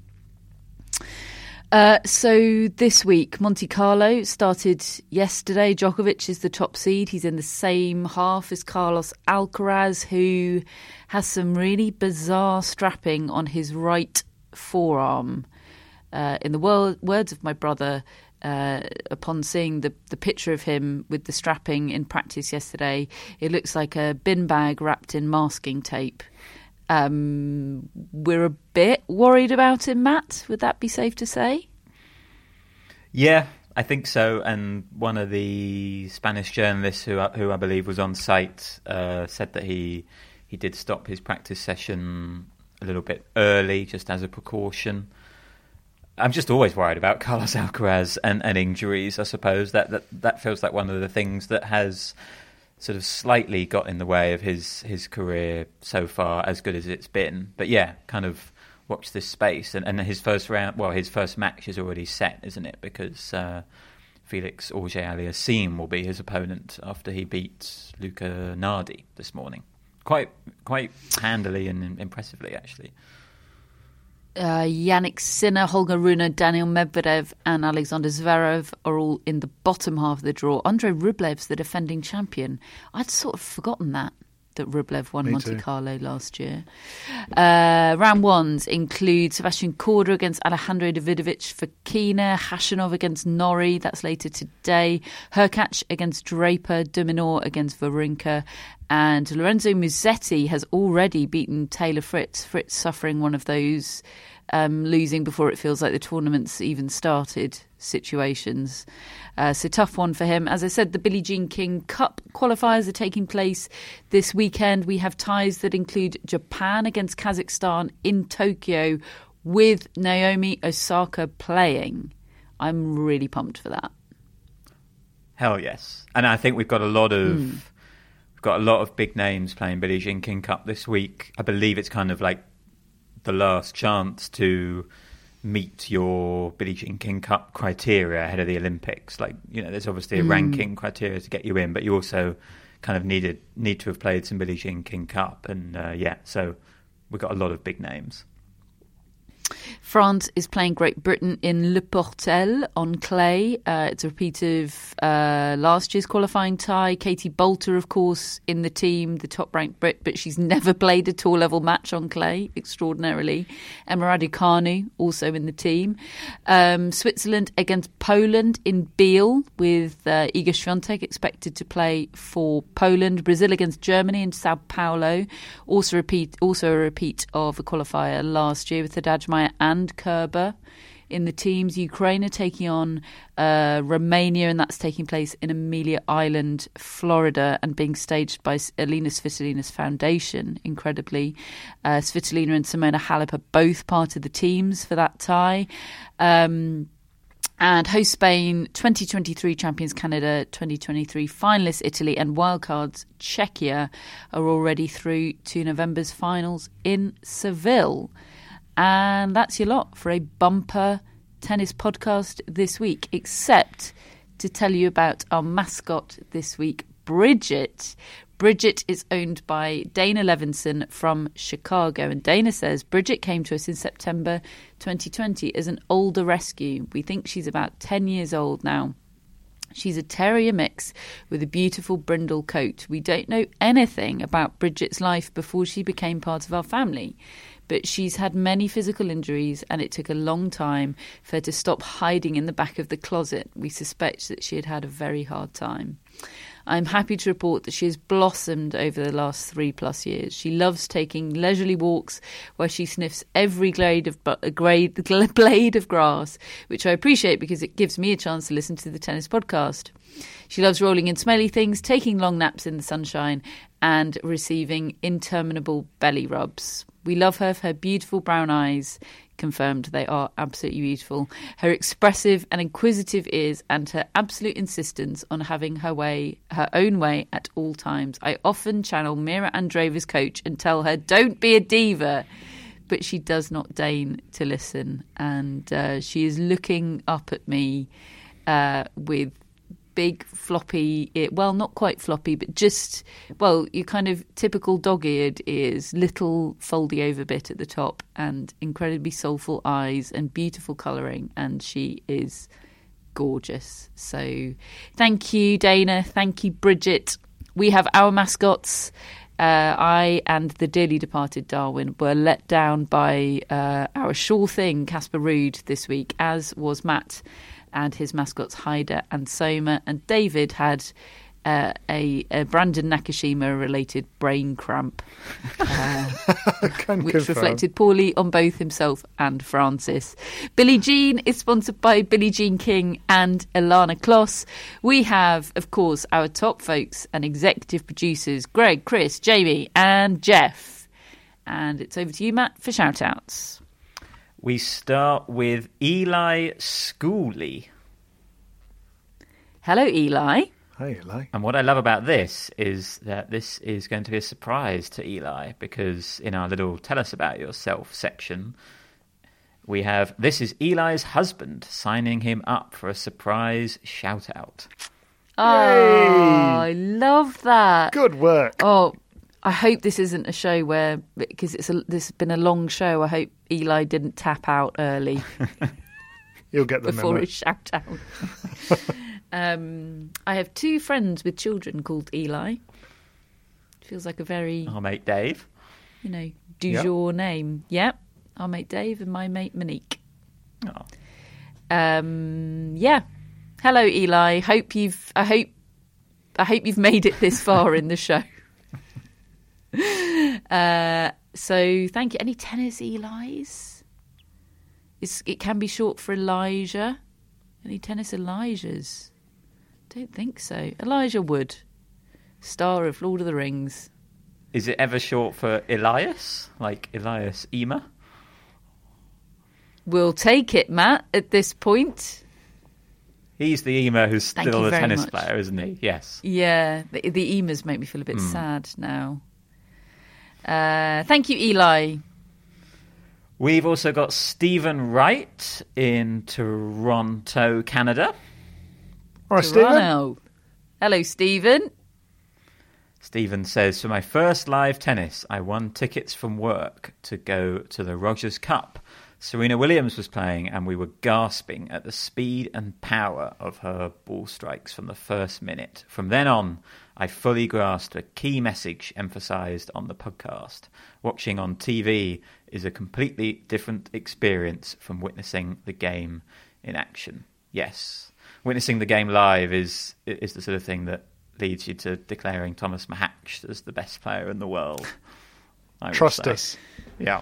Uh, so this week, Monte Carlo started yesterday. Djokovic is the top seed. He's in the same half as Carlos Alcaraz, who has some really bizarre strapping on his right forearm. Uh, in the wor- words of my brother, uh, upon seeing the, the picture of him with the strapping in practice yesterday, it looks like a bin bag wrapped in masking tape. Um, we're a bit worried about him, Matt. Would that be safe to say?
Yeah, I think so. And one of the Spanish journalists who who I believe was on site uh, said that he he did stop his practice session a little bit early, just as a precaution. I'm just always worried about Carlos Alcaraz and, and injuries, I suppose. That, that that feels like one of the things that has sort of slightly got in the way of his, his career so far, as good as it's been. But yeah, kind of watch this space. And, and his first round, well, his first match is already set, isn't it? Because uh, Felix Auger-Aliassime will be his opponent after he beat Luca Nardi this morning. Quite, quite handily and impressively, actually.
Uh, Yannick Sinner, Holger Rune, Daniil Medvedev and Alexander Zverev are all in the bottom half of the draw. Andrei Rublev's the defending champion. I'd sort of forgotten that, that Rublev won
Me
Monte
too.
Carlo last year. Uh, round ones include Sebastian Korda against Alejandro Davidovich Fokina, Khachanov against Norrie, that's later today, Hurkacz against Draper, Dominor against Wawrinka, and Lorenzo Musetti has already beaten Taylor Fritz. Fritz suffering one of those um, losing before it feels like the tournament's even started situations. Uh, so tough one for him. As I said, the Billie Jean King Cup qualifiers are taking place this weekend. We have ties that include Japan against Kazakhstan in Tokyo with Naomi Osaka playing. I'm really pumped for that.
Hell yes. And I think we've got a lot of...
Mm.
Got a lot of big names playing Billie Jean King Cup this week. I believe it's kind of like the last chance to meet your Billie Jean King Cup criteria ahead of the Olympics. Like, you know, there's obviously a mm. ranking criteria to get you in, but you also kind of needed need to have played some Billie Jean King Cup. And uh, yeah, so we've got a lot of big names.
France is playing Great Britain in Le Portel on clay. Uh, it's a repeat of uh, last year's qualifying tie. Katie Boulter, of course, in the team, the top-ranked Brit, but she's never played a tour-level match on clay, extraordinarily. Emma Raducanu, also in the team. Um, Switzerland against Poland in Biel, with uh, Iga Świątek expected to play for Poland. Brazil against Germany in Sao Paulo. Also, repeat, also a repeat of a qualifier last year with Haddad Maia and Kerber in the teams. Ukraine are taking on uh, Romania, and that's taking place in Amelia Island, Florida, and being staged by Alina Svitolina's foundation, incredibly. Uh, Svitolina and Simona Halep are both part of the teams for that tie. Um, and host Spain, twenty twenty-three champions Canada, twenty twenty-three finalists Italy, and wildcards Czechia are already through to November's finals in Seville. And that's your lot for a bumper tennis podcast this week, except to tell you about our mascot this week, Bridget. Bridget is owned by Dana Levinson from Chicago. And Dana says Bridget came to us in September twenty twenty as an older rescue. We think she's about ten years old now. She's a terrier mix with a beautiful brindle coat. We don't know anything about Bridget's life before she became part of our family. But she's had many physical injuries, and it took a long time for her to stop hiding in the back of the closet. We suspect that she had had a very hard time. I'm happy to report that she has blossomed over the last three plus years. She loves taking leisurely walks where she sniffs every glade of, a grade, blade of grass, which I appreciate because it gives me a chance to listen to the tennis podcast. She loves rolling in smelly things, taking long naps in the sunshine, and receiving interminable belly rubs. We love her for her beautiful brown eyes. Confirmed, they are absolutely beautiful. Her expressive and inquisitive ears, and her absolute insistence on having her way, her own way at all times. I often channel Mira Andreeva's coach and tell her, "Don't be a diva," but she does not deign to listen, and uh, she is looking up at me uh, with big floppy ear, well, not quite floppy, but just, well, your kind of typical dog-eared ears, little foldy over bit at the top, and incredibly soulful eyes and beautiful colouring, and she is gorgeous. So thank you, Dana. Thank you, Bridget. We have our mascots. Uh, I and the dearly departed Darwin were let down by uh, our sure thing, Casper Ruud, this week, as was Matt and his mascots Haida and Soma. And David had uh, a, a Brandon Nakashima-related brain cramp, uh, which confirm. reflected poorly on both himself and Francis. Billie Jean is sponsored by Billie Jean King and Ilana Kloss. We have, of course, our top folks and executive producers, Greg, Chris, Jamie and Jeff. And it's over to you, Matt, for shout-outs.
We start with Eli Schooley.
Hello, Eli.
Hi, Eli.
And what I love about this is that this is going to be a surprise to Eli, because in our little Tell Us About Yourself section, we have, this is Eli's husband signing him up for a surprise shout-out.
Oh,
Yay!
I love that.
Good work.
Oh, I hope this isn't a show where, because it's a, this has been a long show, I hope Eli didn't tap out early.
You'll get the
before
memo.
his shout out. um, I have two friends with children called Eli. Feels like a very,
Our mate Dave.
you know, du
Yep.
jour name. Yep, our mate Dave and my mate Monique.
Oh.
Um, yeah. Hello, Eli. Hope you've. I hope. I hope you've made it this far in the show. Uh, so thank you. Any tennis Elis? It's, it can be short for Elijah. Any tennis Elijahs? Don't think so. Elijah Wood, star of Lord of the Rings.
Is it ever short for Elias? Like Elias Ema?
We'll take it, Matt, at this point.
He's the Ema who's
Thank
still
you
a
very
tennis
much.
player, isn't he? Yes.
Yeah, the, the Emas make me feel a bit
Mm.
sad now. Uh, thank you, Eli.
We've also got Stephen Wright in Toronto, Canada.
All right, Stephen.
Toronto. Hello, Stephen.
Stephen says, for my first live tennis, I won tickets from work to go to the Rogers Cup. Serena Williams was playing and we were gasping at the speed and power of her ball strikes from the first minute. From then on, I fully grasped a key message emphasised on the podcast. Watching on T V is a completely different experience from witnessing the game in action. Yes, witnessing the game live is is the sort of thing that leads you to declaring Thomas Mahatch as the best player in the world. I would
Trust
say.
us.
Yeah.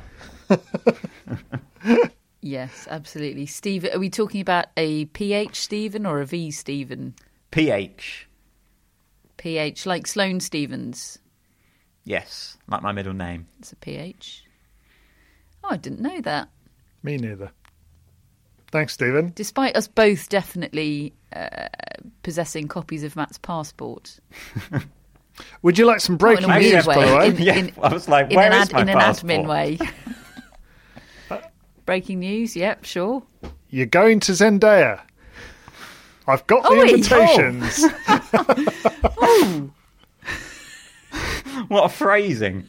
Yes, absolutely. Steve, are we talking about a P H Stephen or a V Stephen?
P H.
P H, like Sloane Stephens.
Yes, like my middle name.
It's a P H. Oh, I didn't know that.
Me neither. Thanks, Stephen.
Despite us both definitely uh, possessing copies of Matt's passport.
Would you like some breaking
Not in a
news,
weird
by the way?
In,
Yeah,
in,
I was like,
in
where
an,
is
ad,
my
in an
passport?
admin way. Breaking news, yep, sure.
You're going to Zendaya. I've got the
Oh, wait.
invitations.
Oh,
What a phrasing.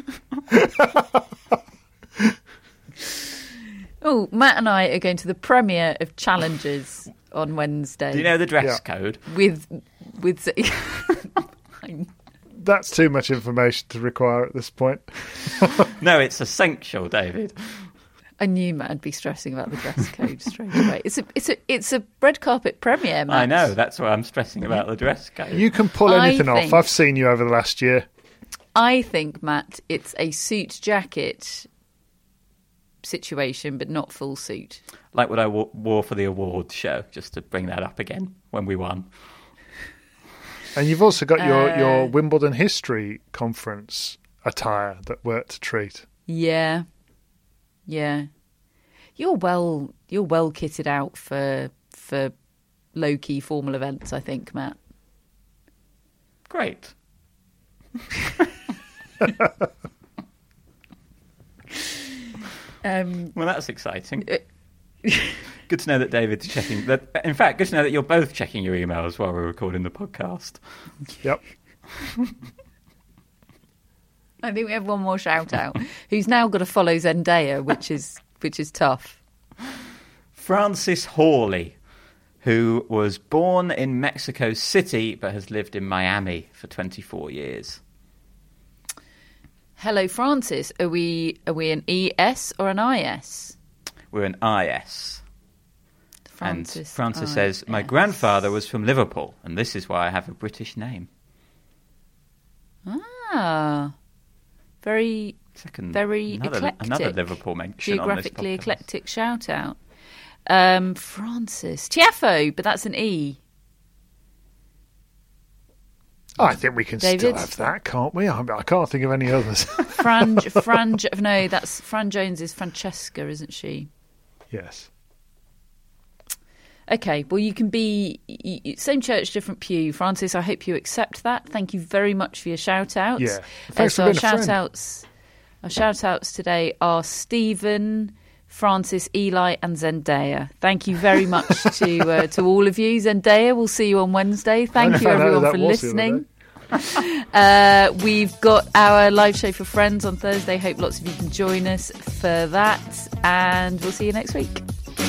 oh, Matt and I are going to the premiere of Challengers on Wednesday.
Do you know the dress
Yeah.
code?
With, with...
That's too much information to require at this point.
No, it's essential, David.
I knew Matt would be stressing about the dress code straight away. It's a, it's a, it's a red carpet premiere, Matt.
I know, that's why I'm stressing about the dress code.
You can pull
I
anything
think-
off. I've seen you over the last year.
I think, Matt, it's a suit jacket situation, but not full suit.
Like what I wo- wore for the awards show, just to bring that up again when we won.
And you've also got your,
Uh,
your Wimbledon History Conference attire that we're to treat.
Yeah, yeah. You're well, you're well kitted out for for low key formal events, I think, Matt.
Great.
Um,
Well, that's exciting.
Uh,
Good to know that David's checking. That, in fact, good to know that you're both checking your emails while we're recording the podcast.
Yep.
I think we have one more shout out. Who's now got to follow Zendaya, which is which is tough.
Francis Hawley, who was born in Mexico City but has lived in Miami for twenty-four years.
Hello, Francis. Are we are we an E S or an I S?
We're an I S.
Francis,
and Francis
I
says, my
S.
grandfather was from Liverpool, and this is why I have a British name.
Ah, very,
Second,
very
another,
eclectic.
Another Liverpool mention
Geographically
on this podcast.
eclectic shout out. Um, Francis. Tiafo, but that's an E.
I think we can
David?
still have that, can't we? I, I can't think of any others.
Fran, Fran, no, that's Fran Jones is Francesca, isn't she?
Yes.
Okay, well, you can be you, same church, different pew. Francis, I hope you accept that. Thank you very much for your shout-outs.
Yeah.
uh,
Thanks
so
for being
our
a friend.
shout-outs, our shout-outs today are Stephen, Francis, Eli and Zendaya. Thank you very much to uh, to all of you. Zendaya, we'll see you on Wednesday. Thank you, everyone, for listening. uh, we've got our live show for friends on Thursday. Hope lots of you can join us for that. And we'll see you next week.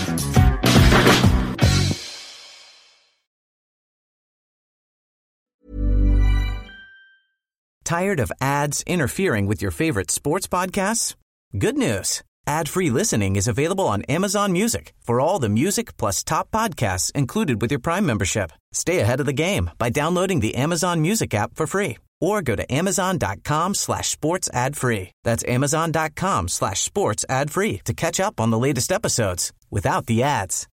Tired of ads interfering with your favorite sports podcasts? Good news. Ad-free listening is available on Amazon Music for all the music plus top podcasts included with your Prime membership. Stay ahead of the game by downloading the Amazon Music app for free or go to amazon.com slash sports ad free. That's amazon.com slash sports ad free to catch up on the latest episodes without the ads.